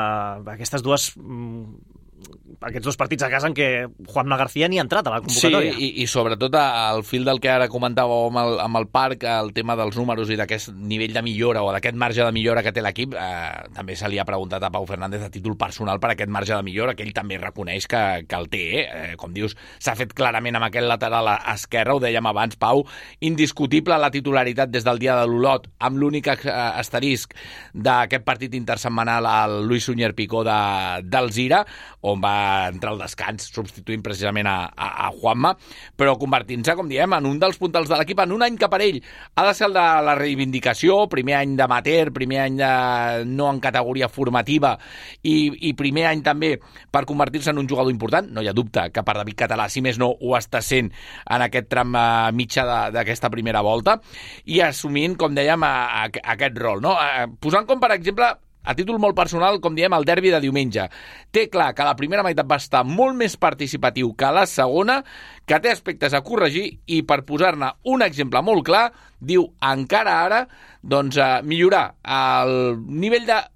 A: aquests 2 partits a casa en què Juanma García ni ha entrat a la convocatòria.
C: Sí, i sobretot al fil del que ara comentàveu amb el Parc, el tema dels números i d'aquest nivell de millora o d'aquest marge de millora que té l'equip, també se li ha preguntat a Pau Fernández a títol personal per aquest marge de millora, que ell també reconeix que el té. Com dius, s'ha fet clarament amb aquest lateral esquerre, ho dèiem abans, Pau, indiscutible la titularitat des del dia de l'Olot, amb l'únic asterisc d'aquest partit intersetmanal al Luis Suñer Picó d'Alzira, on va entrar al descans, substituint precisament a Juanma, però convertint-se, com diem, en un dels puntals de l'equip, en un any que per ell ha de ser el de la reivindicació, primer any d'amateur, primer any no en categoria formativa i primer any també per convertir-se en un jugador important. No hi ha dubte que per David Català, si més no, ho està sent en aquest tram mitjà d'aquesta primera volta, i assumint, com dèiem, aquest rol, no? Posant com, per exemple, a títol molt personal, com diem, el derbi de diumenge. Té clar que la primera meitat va estar molt més participatiu que la segona, que té aspectes a corregir, i per posar-ne un exemple molt clar, diu encara ara millorar el nivell de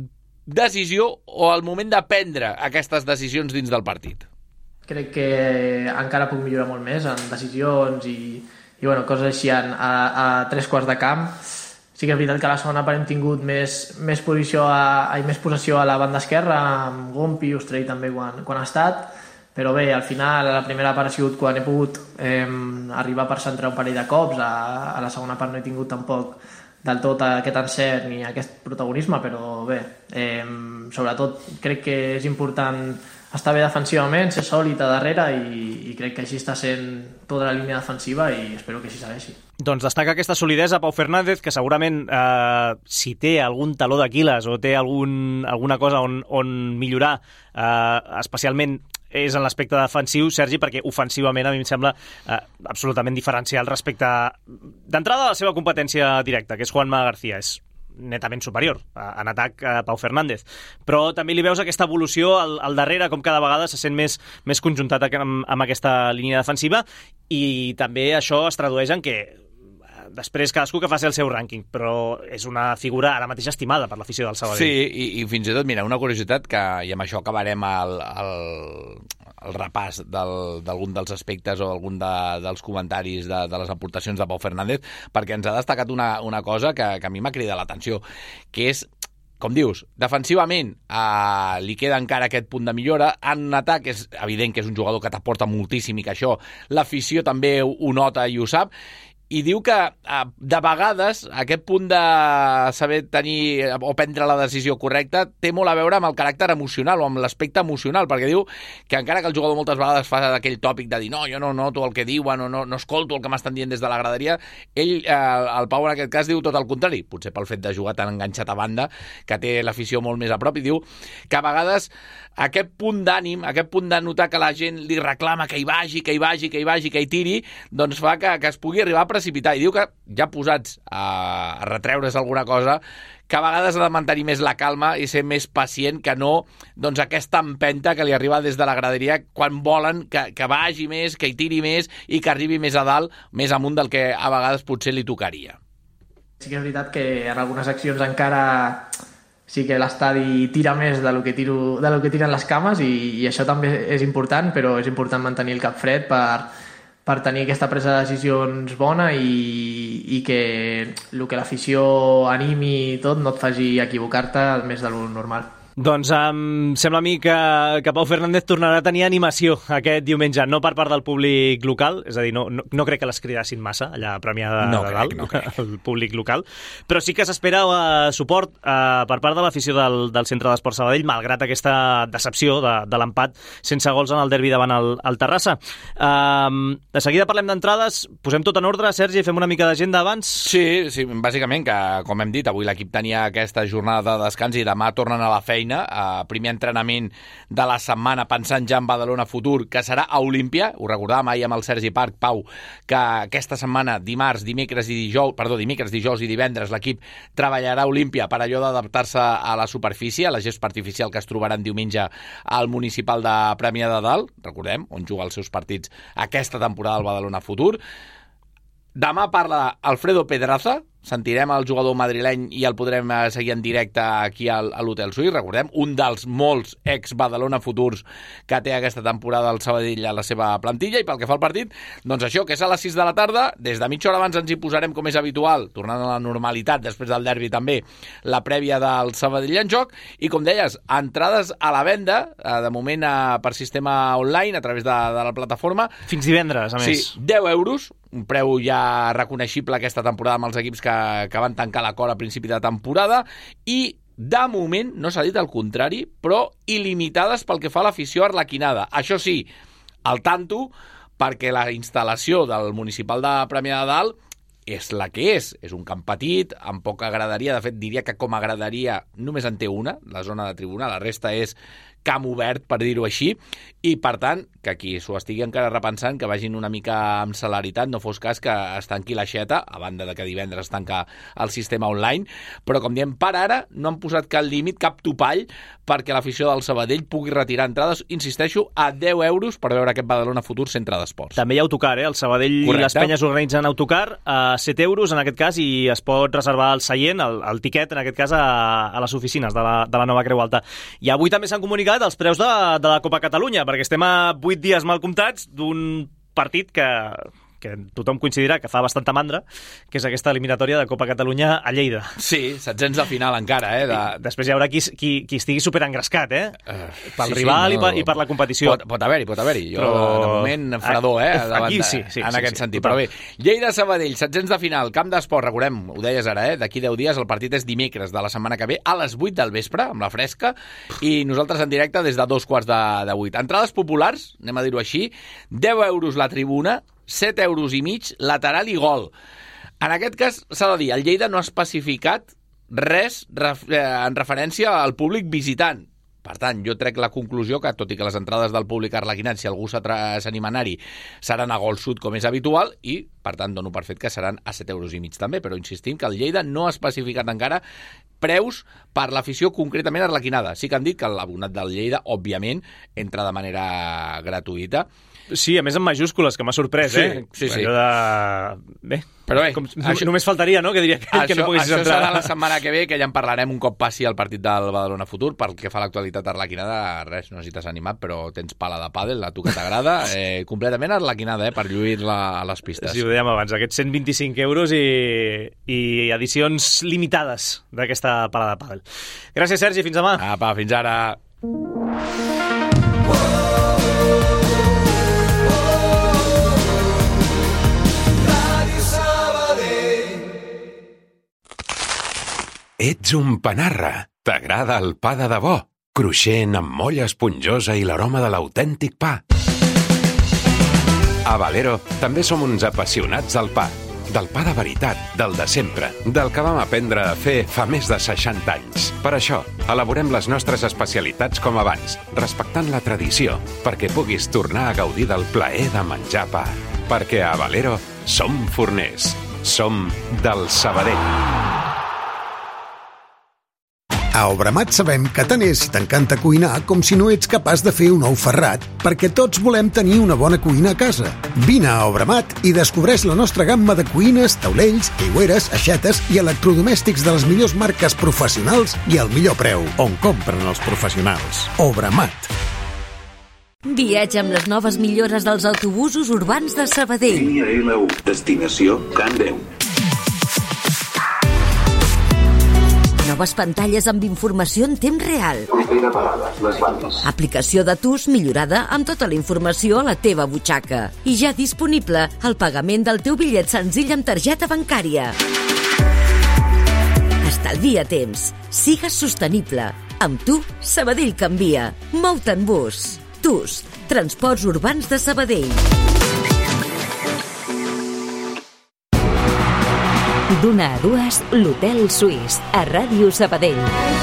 C: decisió o el moment de prendre aquestes decisions dins del partit.
D: Crec que encara puc millorar molt més en decisions i coses així a 3 quarts de camp. Sí que és veritat que a la segona part hem tingut més possessió a la banda esquerra, amb Gompi, Ostrell també quan ha estat, però bé, al final a la primera part ha sigut quan he pogut arribar per centrar un parell de cops, a la segona part no he tingut tampoc del tot aquest encert ni aquest protagonisme, però bé, sobretot crec que és important estar bé defensivament, ser sòlid a darrere, i crec que així està sent tota la línia defensiva i espero que així segueixi.
A: Doncs destaca aquesta solidesa Pau Fernández, que segurament si té algun taló d'Aquil·les o té alguna cosa on millorar, especialment és en l'aspecte defensiu, Sergi, perquè ofensivament a mi em sembla absolutament diferencial respecte d'entrada a la seva competència directa, que és Juanma García. netament superior en atac a Pau Fernández. Però també li veus aquesta evolució al darrere, com cada vegada se sent més conjuntat amb aquesta línia defensiva, i també això es tradueix en que després cadascú que faci el seu rànquing, però és una figura ara mateix estimada per l'afició del Sabadell.
C: Sí, i fins i tot, mira, una curiositat i amb això acabarem el repàs d'algun dels aspectes o algun dels comentaris de les aportacions de Pau Fernández, perquè ens ha destacat una cosa que a mi m'ha cridat l'atenció, que és, com dius, defensivament li queda encara aquest punt de millora. En atac és evident que és un jugador que t'aporta moltíssim i que això l'afició també ho nota i ho sap, i diu que de vegades aquest punt de saber tenir o prendre la decisió correcta té molt a veure amb el caràcter emocional o amb l'aspecte emocional, perquè diu que encara que el jugador moltes vegades fa aquell tòpic de dir no, jo no noto el que diuen o no escolto el que m'estan dient des de la graderia, ell, el Pau en aquest cas, diu tot el contrari, potser pel fet de jugar tan enganxat a banda que té l'afició molt més a prop, i diu que a vegades aquest punt d'ànim, aquest punt de notar que la gent li reclama que hi vagi, que hi tiri, doncs fa que es pugui arribar a precipitar. I diu que, ja posats a retreure's alguna cosa, que a vegades ha de mantenir més la calma i ser més pacient, que no doncs aquesta empenta que li arriba des de la graderia quan volen que vagi més, que hi tiri més i que arribi més a dalt, més amunt del que a vegades potser li tocaria.
D: Sí que és veritat que en algunes accions encara sí que l'estadi tira més del que tiren les cames, i això també és important, però és important mantenir el cap fred per tenir aquesta presa de decisions bona i que el que l'afició animi i tot no et faci equivocar-te més de lo normal.
A: Doncs em sembla a mi que Pau Fernández tornarà a tenir animació aquest diumenge, no per part del públic local, és a dir, no crec que les cridassin massa allà a Premià de Dalt, el públic local, però sí que s'espera suport per part de l'afició del Centre d'Esports Sabadell, malgrat aquesta decepció de l'empat sense gols en el derbi davant el Terrassa. De seguida parlem d'entrades, posem tot en ordre, Sergi, fem una mica d'agenda abans?
C: Sí, bàsicament, que com hem dit, avui l'equip tenia aquesta jornada de descans i demà tornen a la feina, primer entrenament de la setmana pensant ja en Badalona Futur, que serà a Olímpia. Ho recordàvem ahir amb el Sergi Parc, Pau, que aquesta setmana, dimecres, dijous i divendres, l'equip treballarà a Olímpia per allò d'adaptar-se a la superfície, a la gespa artificial que es trobaran diumenge al municipal de Premià de Dalt, recordem, on juga els seus partits aquesta temporada al Badalona Futur. Demà parla Alfredo Pedraza, sentirem el jugador madrileny i el podrem seguir en directe aquí a l'Hotel Suís. Recordem, un dels molts ex-Badalona Futurs que té aquesta temporada el Sabadell a la seva plantilla. I pel que fa al partit, doncs això, que és a les 6 de la tarda, des de mitja hora abans ens hi posarem com és habitual, tornant a la normalitat després del derbi també, la prèvia del Sabadell en joc. I com deies, entrades a la venda, de moment per sistema online, a través de la plataforma.
A: Fins divendres, a més.
C: Sí, 10 euros, un preu ja reconeixible aquesta temporada amb els equips que van tancar l'acord a principi de temporada, i de moment, no s'ha dit el contrari, però il·limitades pel que fa a l'afició arlequinada. Això sí, al tanto, perquè la instal·lació del municipal de Premià de Dalt és la que és un camp petit, amb poca graderia. De fet, diria que com a graderia només en té una, la zona de tribuna, la resta és camp obert, per dir-ho així, i per tant, que qui s'ho estigui encara repensant, que vagin una mica amb celeritat, no fos cas que es tanqui l'aixeta, a banda de que divendres tanca el sistema online, però com diem, per ara no han posat cap límit, cap topall, perquè l'afició del Sabadell pugui retirar entrades, insisteixo, a 10 euros per veure aquest Badalona Futur Centre d'Esports.
A: També hi ha autocar, el Sabadell. Correcte. I les penyes organitzen autocar a 7 euros en aquest cas, i es pot reservar el seient, el tiquet, en aquest cas, a les oficines de la Nova Creu Alta. I avui també s'han comunicat els preus de la Copa Catalunya, perquè estem a 8 dies mal comptats d'un partit que tothom coincidirà que fa bastanta mandra, que és aquesta eliminatòria de Copa Catalunya a Lleida.
C: Sí, setzents de final encara,
A: Després hi haurà qui estigui superengrescat, pel rival i per la competició.
C: Pot haver-hi. Jo, de moment, fredor,
A: aquí sí,
C: en aquest sentit. Però bé, Lleida-Sabadell, setzents de final, camp d'esport, recordem, ho deies ara, d'aquí 10 dies, el partit és dimecres de la setmana que ve, a les 8 del vespre, amb la fresca, i nosaltres en directe des de 7:15. Entrades populars, anem a dir-ho així, 10 euros la tribuna, 7 euros i mig, lateral i gol. En aquest cas, s'ha de dir, el Lleida no ha especificat res en referència al públic visitant. Per tant, jo trec la conclusió que, tot i que les entrades del públic arlequinat, si algú s'anima a anar-hi, seran a Gol Sud, com és habitual, i, per tant, dono per fet que seran a 7,5 € també, però insistim que el Lleida no ha especificat encara preus per l'afició concretament arlequinada. Sí que han dit que l'abonat del Lleida, òbviament, entra de manera gratuïta.
A: Sí, a més en majúscules, que m'ha sorprès,
C: Sí.
A: Allò de... Bé,
C: però bé,
A: només faltaria, no?, que diria que no poguessis entrar.
C: Això serà la setmana que ve, que ja en parlarem un cop passi el partit del Badalona Futur. Pel que fa a l'actualitat arlequinada, res, no sé si t'has animat, però tens pala de pàdel, a tu que t'agrada, completament arlequinada, per lluir-la a les pistes.
A: Sí, ho dèiem abans, aquests 125 € i edicions limitades d'aquesta pala de pàdel. Gràcies, Sergi, fins demà.
C: Apa, fins ara.
F: Ets un panarra. T'agrada el pa de debò, cruixent amb molla esponjosa i l'aroma de l'autèntic pa. A Valero també som uns apassionats del pa. Del pa de veritat, del de sempre, del que vam aprendre a fer fa més de 60 anys. Per això, elaborem les nostres especialitats com abans, respectant la tradició, perquè puguis tornar a gaudir del plaer de menjar pa. Perquè a Valero som forners. Som del Sabadell.
G: A Obramat sabem que tant és si t'encanta cuinar com si no ets capaç de fer un ou ferrat, perquè tots volem tenir una bona cuina a casa. Vine a Obramat i descobreix la nostra gamma de cuines, taulells, aigüeres, aixetes i electrodomèstics de les millors marques professionals i al millor preu, on compren els professionals. Obramat.
B: Viatja amb les noves millores dels autobusos urbans de Sabadell.
H: Línia L1, destinació Can Déu.
B: Noves pantalles amb informació en temps real.
H: Propera parada, les bandes.
B: Aplicació de TUS millorada amb tota la informació a la teva butxaca. I ja disponible el pagament del teu bitllet senzill amb targeta bancària. Estalvia temps. Sigues sostenible. Amb tu, Sabadell canvia. Mou-te en bus. TUS, Transports Urbans de Sabadell.
I: D'una a dues, l'Hotel Suís, a Ràdio Sabadell.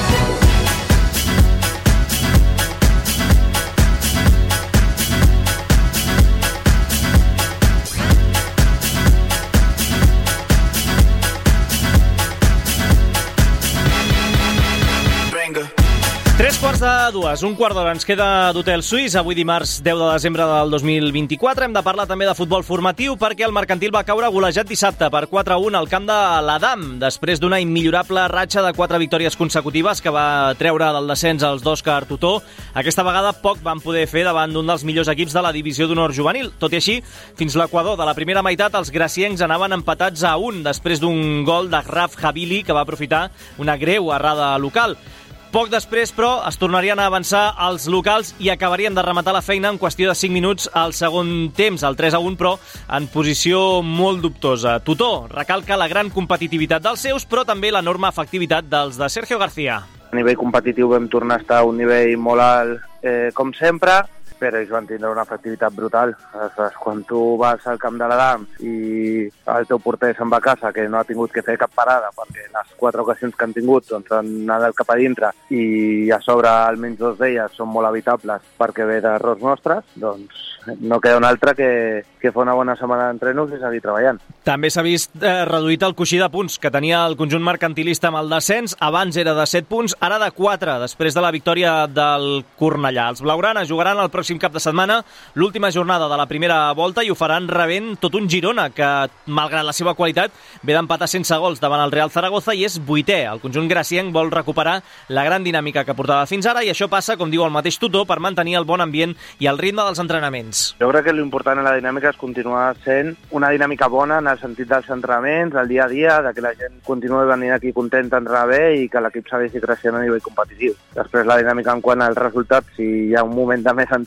A: Tres quarts de dues, un quart d'hora ens queda d'Hotel Suís. Avui dimarts 10 de desembre del 2024. Hem de parlar també de futbol formatiu perquè el Mercantil va caure golejat dissabte per 4-1 al camp de l'Adam, després d'una immillorable ratxa de 4 victòries consecutives que va treure del descens els d'Òscar Tutó. Aquesta vegada poc van poder fer davant d'un dels millors equips de la divisió d'honor juvenil. Tot i així, fins l'equador de la primera meitat els graciencs anaven empatats a 1 després d'un gol d'Achraf Havili que va aprofitar una greu errada local. Poc després, però, es tornarien a avançar els locals i acabarien de rematar la feina en qüestió de 5 minuts al segon temps, el 3-1, però en posició molt dubtosa. Tutó recalca la gran competitivitat dels seus, però també l'enorme efectivitat dels de Sergio García.
J: A nivell competitiu vam tornar a estar a un nivell molt alt, com sempre, però ells van tindre una efectivitat brutal. Aleshores, quan tu vas al camp de l'Adam i el teu porter se'n va a casa, que no ha tingut que fer cap parada, perquè les 4 ocasions que han tingut doncs, han anat cap a dintre i a sobre almenys 2 d'elles són molt evitables perquè ve d'errors nostres, doncs no queda un altre que fer una bona setmana d'entrenos i seguir treballant.
A: També s'ha vist reduït el coixí de punts que tenia el conjunt mercantilista amb el descens. Abans era de 7 punts, ara de 4, després de la victòria del Cornellà. Els blaugranes jugaran el pròxim cap de setmana l'última jornada de la primera volta i ho faran rebent tot un Girona que, malgrat la seva qualitat, ve d'empatar sense gols davant el Real Zaragoza i és 8è. El conjunt gracienc vol recuperar la gran dinàmica que portava fins ara i això passa, com diu el mateix Tutó, per mantenir el bon ambient i el ritme dels entrenaments.
J: Jo crec que l'important en la dinàmica és continuar sent una dinàmica bona en el sentit dels entrenaments, del dia a dia, que la gent continuï venint aquí contenta a entrenar bé i que l'equip segueixi creixent a nivell competitiu. Després la dinàmica en quant als resultats, si hi ha un moment de més encert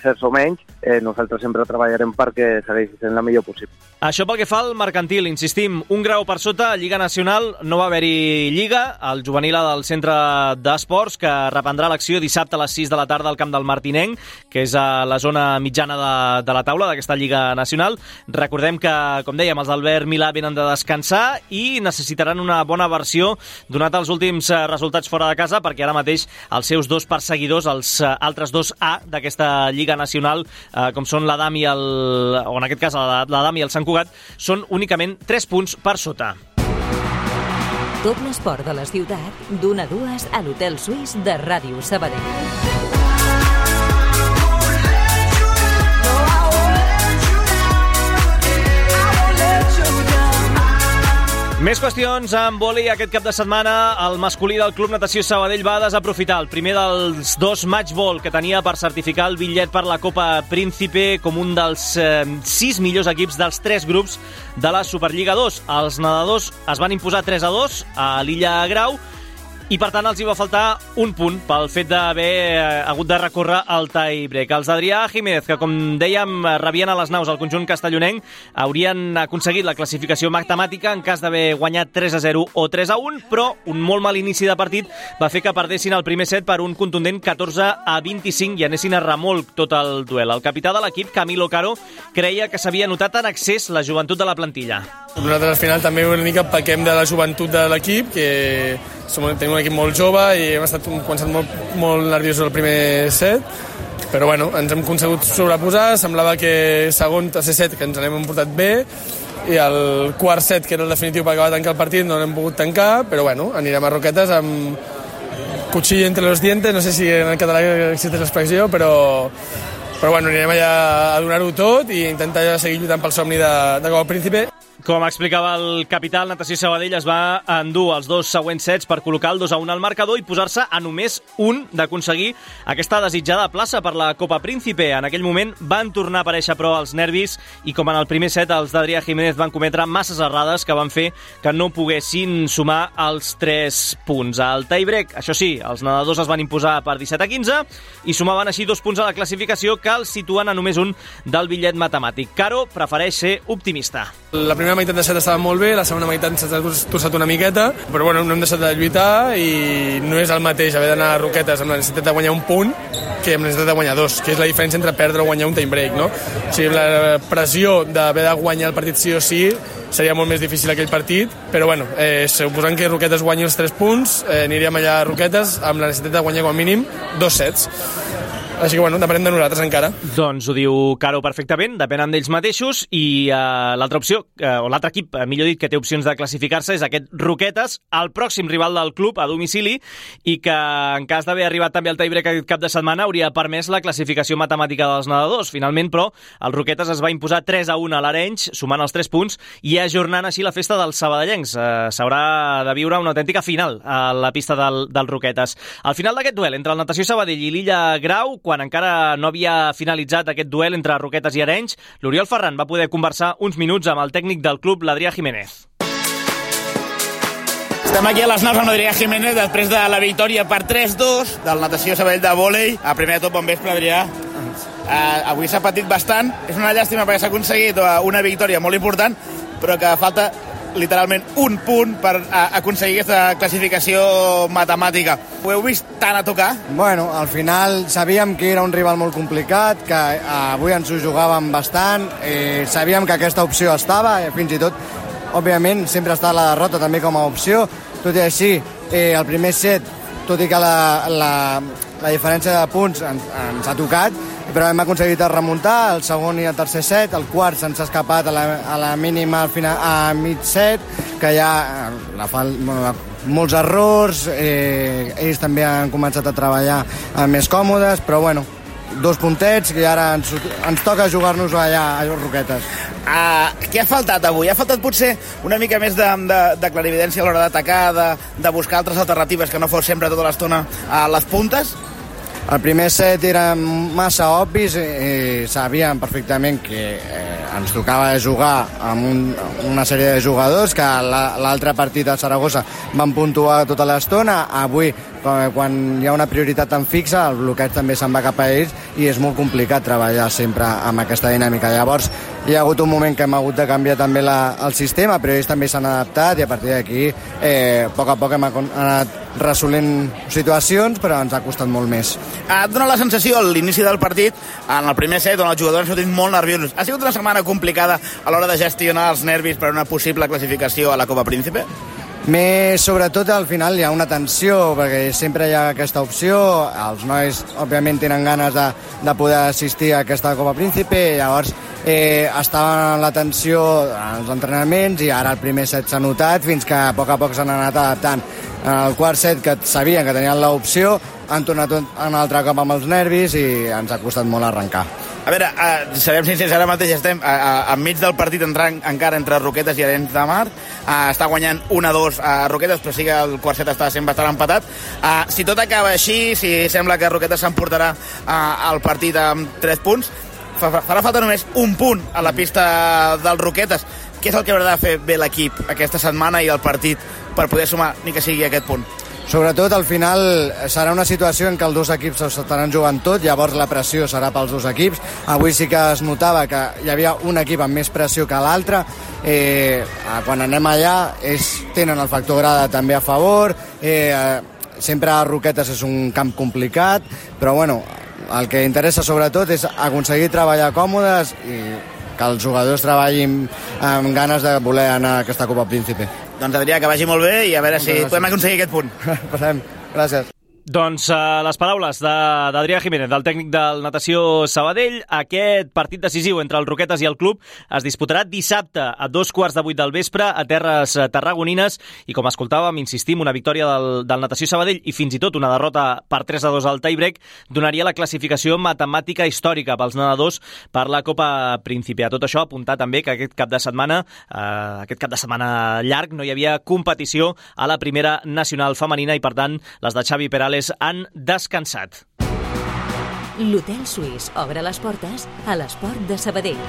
J: encerts o menys, nosaltres sempre treballarem perquè segueixi sent la millor possible.
A: Això pel que fa al mercantil, insistim, un grau per sota, Lliga Nacional, no va haver-hi Lliga, el juvenil del Centre d'Esports, que reprendrà l'acció dissabte a les 6 de la tarda al camp del Martinenc, que és a la zona mitjana de la taula d'aquesta Lliga Nacional. Recordem que, com dèiem, els d'Albert Milà venen de descansar i necessitaran una bona versió donat els últims resultats fora de casa, perquè ara mateix els seus dos perseguidors, els altres dos A d'aquesta Lliga Nacional, com són l'Adam i o en aquest cas l'Adam i el Sant Cugat, són únicament 3 punts per sota.
I: Tot l'esport de la ciutat, d'1 a 2 a l'Hotel Suís de Ràdio Sabadell.
A: Més qüestions en vòlei aquest cap de setmana. El masculí del Club Natació Sabadell va desaprofitar el primer dels 2 matchball que tenia per certificar el bitllet per la Copa Príncipe com un dels 6 millors equips dels 3 grups de la Superliga 2. Els nedadors es van imposar 3-2 a l'Illa Grau i, per tant, els hi va faltar un punt pel fet d'haver hagut de recórrer al tie-break. Els d'Adrià Jiménez, que, com dèiem, rebien a les naus al conjunt castellonenc, haurien aconseguit la classificació matemàtica en cas d'haver guanyat 3-0 o 3-1, però un molt mal inici de partit va fer que perdessin el primer set per un contundent 14-25 i anessin a remolc tot el duel. El capità de l'equip, Camilo Caro, creia que s'havia notat en excés la joventut de la plantilla.
K: Nosaltres al final també una mica pequem de la joventut de l'equip, que tenim un equip molt jove i hem estat començant molt nerviosos el primer set, però bueno, ens hem aconsegut sobreposar. Semblava que segon, tercer set que ens n'hem portat bé, i el quart set, que era el definitiu per acabar de tancar el partit, no l'hem pogut tancar, però bueno, anirem a Roquetes amb cuchillo entre los dientes, no sé si en el català existe l'expressió, però bueno, anirem allà a donar-ho tot i intentar seguir lluitant pel somni de Copa Príncipe.
A: Com explicava el capità, el Natació Sabadell es va endur els 2 següents sets per col·locar el 2-1 al marcador i posar-se a només un d'aconseguir aquesta desitjada plaça per la Copa Príncipe. En aquell moment van tornar a aparèixer, però, els nervis i, com en el primer set, els d'Adrià Jiménez van cometre masses errades que van fer que no poguessin sumar els 3 punts. Al tie-break, això sí, els nedadors es van imposar per 17-15 i sumaven així 2 punts a la classificació que els situen a només un del bitllet matemàtic. Caro prefereix ser optimista.
K: La primera meitat de set estava molt bé, la segona meitat s'ha torçat una miqueta, però bueno, no hem deixat de lluitar i no és el mateix haver d'anar a Roquetes amb la necessitat de guanyar un punt que amb la necessitat de guanyar 2, que és la diferència entre perdre o guanyar un time break, no? O sigui, la pressió d'haver de guanyar el partit sí o sí seria molt més difícil aquell partit, però bueno, suposant que Roquetes guanyi els 3 punts, aniríem allà a Roquetes amb la necessitat de guanyar com a mínim 2 sets. Així que, bueno, depenem de nosaltres encara.
A: Doncs ho diu Caro perfectament, depenen d'ells mateixos i l'altra opció, o l'altre equip, millor dit, que té opcions de classificar-se és aquest Roquetes, el pròxim rival del club a domicili i que, en cas d'haver arribat també al tie-break aquest cap de setmana, hauria permès la classificació matemàtica dels nedadors. Finalment, però, el Roquetes es va imposar 3-1 a l'Arenys, sumant els 3 punts i ajornant així la festa dels sabadellencs. S'haurà de viure una autèntica final a la pista del Roquetes. Al final d'aquest duel entre el Natació Sabadell i l'Illa Grau, quan encara no havia finalitzat aquest duel entre Roquetes i Arenys, l'Oriol Ferran va poder conversar uns minuts amb el tècnic del club, l'Adrià Jiménez.
L: Estem aquí a les naus amb l'Adrià Jiménez després de la victòria per 3-2 del Natació Sabadell de vòlei. A primer de tot, bon vespre, Adrià. Avui s'ha patit bastant. És una llàstima perquè s'ha aconseguit una victòria molt important, però que falta literalment un punt per aconseguir aquesta classificació matemàtica. Ho heu vist tant a tocar?
M: Bueno, al final sabíem que era un rival molt complicat, que avui ens ho jugàvem bastant, sabíem que aquesta opció estava, fins i tot, òbviament, sempre està la derrota també com a opció, tot i així, el primer set, tot i que la diferència de punts ens ha tocat, però hem aconseguit remuntar el segon i el tercer set, el quart se'ns ha escapat a la mínima a mig set, que hi ha molts errors, ells també han començat a treballar més còmodes, però bueno, 2 puntets i ara ens toca jugar-nos allà a Roquetes.
L: Què ha faltat avui? Ha faltat potser una mica més de clarividència a l'hora d'atacar, de buscar altres alternatives que no fos sempre tota l'estona a les puntes?
M: El primer set eren massa obvis, sabíem perfectament que ens tocava jugar amb una sèrie de jugadors que l'altre partit a Saragossa van puntuar tota l'estona, avui quan hi ha una prioritat tan fixa, el bloqueig també se'n va cap a ells i és molt complicat treballar sempre amb aquesta dinàmica. Llavors, hi ha hagut un moment que hem hagut de canviar també el sistema, però ells també s'han adaptat i a partir d'aquí, a poc hem anat resolent situacions, però ens ha costat molt més.
L: Et dona la sensació, a l'inici del partit, en el primer set, on els jugadors han sortit molt nerviosos. Ha sigut una setmana complicada a l'hora de gestionar els nervis per una possible classificació a la Copa Príncipe?
M: Més, sobretot, al final hi ha una tensió, perquè sempre hi ha aquesta opció. Els nois, òbviament, tenen ganes de poder assistir a aquesta Copa Príncipe, llavors estava en la tensió als entrenaments i ara el primer set s'ha notat fins que a poc s'han anat adaptant. En el quart set, que sabien que tenien l'opció, han tornat un altre cop amb els nervis i ens ha costat molt arrencar.
L: A veure, serem sincers, ara mateix estem enmig del partit encara entre Roquetes i Arenys de Mar. Està guanyant 1-2 a Roquetes, però sí que el quart set està sent bastant empatat. Si tot acaba així, si sembla que Roquetes s'emportarà el partit amb 3 punts, farà falta només un punt a la pista del Roquetes. Què és el que haurà de fer bé l'equip aquesta setmana i el partit per poder sumar ni que sigui aquest punt?
M: Sobretot, al final, serà una situació en què els dos equips estaran jugant tot, llavors la pressió serà pels dos equips. Avui sí que es notava que hi havia un equip amb més pressió que l'altre. Quan anem allà, ells tenen el factor grada també a favor. Sempre a Roquetes és un camp complicat, però bueno, el que interessa sobretot és aconseguir treballar còmodes i que els jugadors treballin amb ganes de voler anar a aquesta Copa Príncipe.
L: Doncs Adrià, que vagi molt bé i a veure si podem aconseguir aquest punt.
M: Passem. Gràcies.
A: Doncs les paraules d'Adrià Jiménez, del tècnic del Natació Sabadell. Aquest partit decisiu entre el Roquetes i el club es disputarà dissabte a 7:15 del vespre a terres tarragonines i, com escoltàvem, insistim, una victòria del Natació Sabadell i fins i tot una derrota per 3-2 al tie-break donaria la classificació matemàtica històrica pels nedadors per la Copa Príncipe. A tot això, apuntar també que aquest cap de setmana llarg no hi havia competició a la primera nacional femenina i, per tant, les de Xavi Perales han descansat.
I: L'Hotel Suís obre les portes a l'Esport de Sabadell.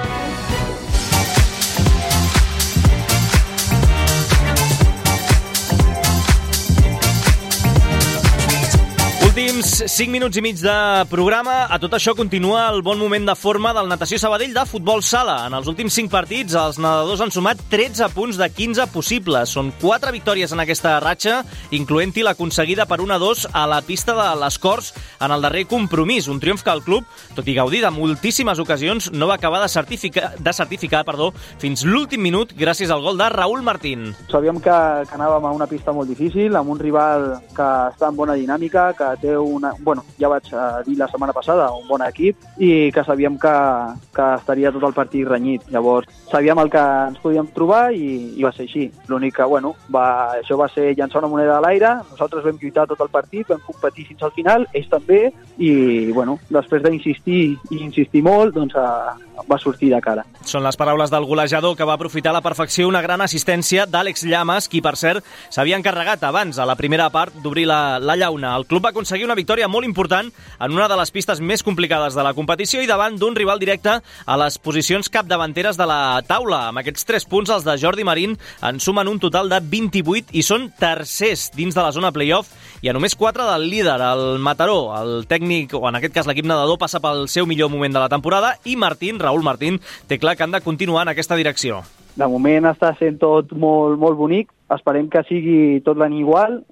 A: Últims 5 minuts i mig de programa. A tot això continua el bon moment de forma del Natació Sabadell de futbol sala. En els últims 5 partits, els nedadors han sumat 13 punts de 15 possibles. Són 4 victòries en aquesta ratxa, incloent-hi l'aconseguida per 1-2 a la pista de les Corts en el darrer compromís. Un triomf que el club, tot i gaudir de moltíssimes ocasions, no va acabar de certificar fins l'últim minut gràcies al gol de Raúl Martín.
N: Sabíem que anàvem a una pista molt difícil, amb un rival que està en bona dinàmica, que té ja vaig dir la setmana passada, un bon equip i que sabíem que estaria tot el partit renyit. Llavors, sabíem el que ens podíem trobar i va ser així. L'únic que, això va ser llançar una moneda a l'aire, nosaltres vam lluitar tot el partit, vam competir fins al final, ells també, i, després d'insistir i insistir molt, doncs va sortir de cara.
A: Són les paraules del golejador, que va aprofitar a la perfecció una gran assistència d'Àlex Llamas, qui, per cert, s'havia encarregat abans, a la primera part, d'obrir la llauna. El club va aconseguir una victòria molt important en una de les pistes més complicades de la competició i davant d'un rival directe a les posicions capdavanteres de la taula. Amb aquests 3 punts, els de Jordi Marín en sumen un total de 28 i són tercers dins de la zona play-off i a només 4 del líder, el Mataró. El tècnic, o en aquest cas l'equip nedador, passa pel seu millor moment de la temporada i Raúl Martín, té clar que han de continuar en aquesta direcció.
N: De moment està sent tot molt, molt bonic. Esperem que sigui tot l'any igual.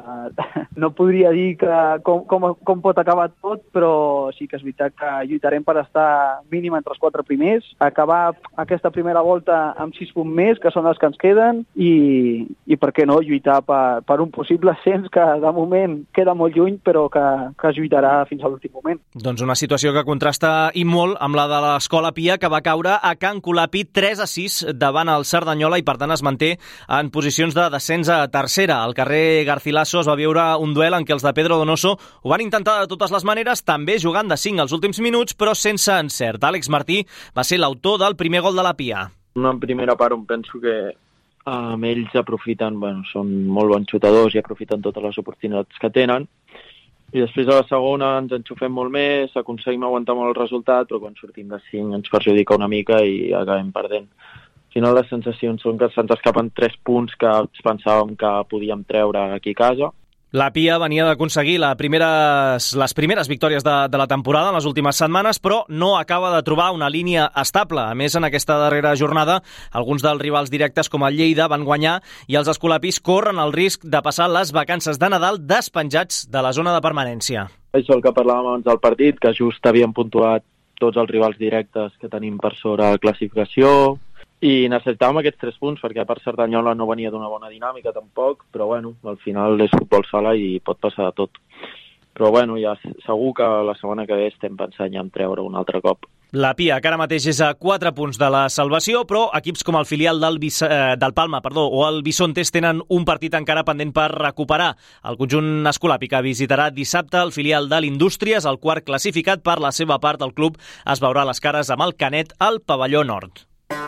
N: No podria dir com pot acabar tot, però sí que és veritat que lluitarem per estar mínim entre els 4 primers, acabar aquesta primera volta amb 6 punts més, que són els que ens queden, i per què no, lluitar per un possible ascens que de moment queda molt lluny, però que es lluitarà fins a l'últim moment.
A: Doncs una situació que contrasta i molt amb la de l'Escola Pia, que va caure a Can Colapi 3-6 davant el Cerdanyola i per tant es manté en posicions de descens a tercera. Al carrer Garcilaso es va viure un duel en què els de Pedro Donoso ho van intentar de totes les maneres, també jugant de 5 als últims minuts, però sense encert. Àlex Martí va ser l'autor del primer gol de la Pia.
O: Una primera part on penso que ells aprofiten, són molt bons xutadors i aprofiten totes les oportunitats que tenen, i després a la segona ens enxufem molt més, aconseguim aguantar molt el resultat, però quan sortim de 5 ens perjudica una mica i acabem perdent. Al final les sensacions són que se'ns escapen 3 punts que pensàvem que podíem treure aquí a casa.
A: La Pia venia d'aconseguir les primeres victòries de la temporada en les últimes setmanes, però no acaba de trobar una línia estable. A més, en aquesta darrera jornada, alguns dels rivals directes com el Lleida van guanyar i els escolapis corren el risc de passar les vacances de Nadal despenjats de la zona de permanència.
O: Això el que parlàvem abans del partit, que just havien puntuat tots els rivals directes que tenim per sobre la classificació, i necessitàvem aquests 3 punts perquè a part Cerdanyola no venia d'una bona dinàmica tampoc, però bueno, al final és futbol sala i pot passar de tot. Però bueno, ja segur que la setmana que ve estem pensant ja en treure un altre cop.
A: La Pia, que ara mateix és a 4 punts de la salvació, però equips com el filial del Palma o el Bisontes tenen un partit encara pendent per recuperar. El conjunt escolapi que visitarà dissabte el filial de l'Indústries, el quart classificat. Per la seva part, el club es veurà les cares amb el Canet al pavelló nord.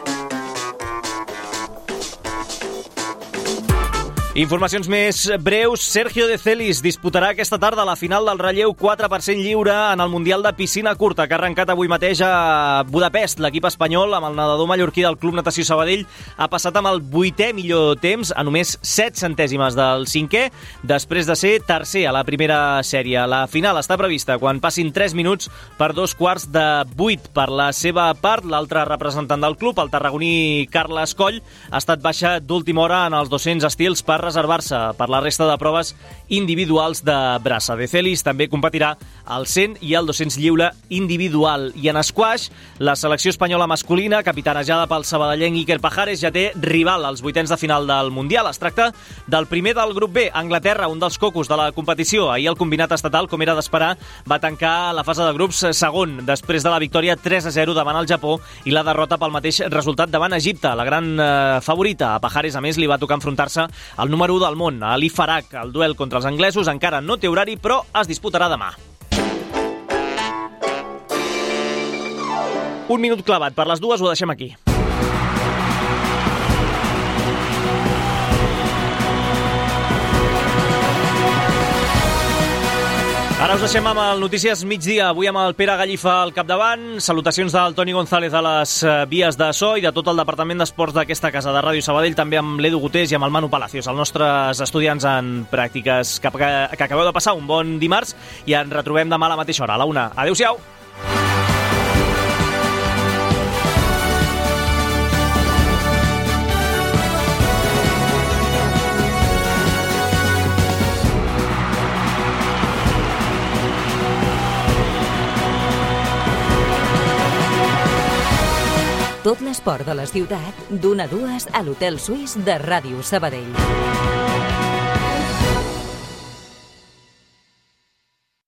A: Informacions més breus. Sergio de Celis disputarà aquesta tarda la final del relleu 4% lliure en el Mundial de Piscina Curta, que ha arrencat avui mateix a Budapest. L'equip espanyol, amb el nedador mallorquí del Club Natació Sabadell, ha passat amb el 8è millor temps, a només 7 centèsimes del 5è, després de ser tercer a la primera sèrie. La final està prevista quan passin 3 minuts per 7:02. Per la seva part, l'altre representant del club, el tarragoní Carles Coll, ha estat baixa d'última hora en els 200 estils per reservar-se per la resta de proves individuals de braça. De Celis també competirà al 100 i al 200 lliure individual. I en squash, la selecció espanyola masculina, capitanejada pel sabadellenc Iker Pajares, ja té rival als 8ens de final del Mundial. Es tracta del primer del grup B, Anglaterra, un dels cocos de la competició. Ahir el combinat estatal, com era d'esperar, va tancar la fase de grups segon, després de la victòria 3-0 davant el Japó i la derrota pel mateix resultat davant Egipte. La gran favorita a Pajares, a més, li va tocar enfrontar-se al número 1 del món, Ali Farag. El duel contra els anglesos encara no té horari, però es disputarà demà. Un minut clavat per les 2, ho deixem aquí. Ara us deixem amb el Notícies Migdia, avui amb el Pere Gallifa al capdavant. Salutacions del Toni González a les vies de so i de tot el Departament d'Esports d'aquesta casa de Ràdio Sabadell, també amb l'Edu Gutés i amb el Manu Palacios, els nostres estudiants en pràctiques, que acabeu de passar un bon dimarts i ens retrobem demà a la mateixa hora, a la 1. Adéu-siau!
I: Tot l'esport de la ciutat, d'1 a 2 a l'Hotel Suís de Ràdio Sabadell.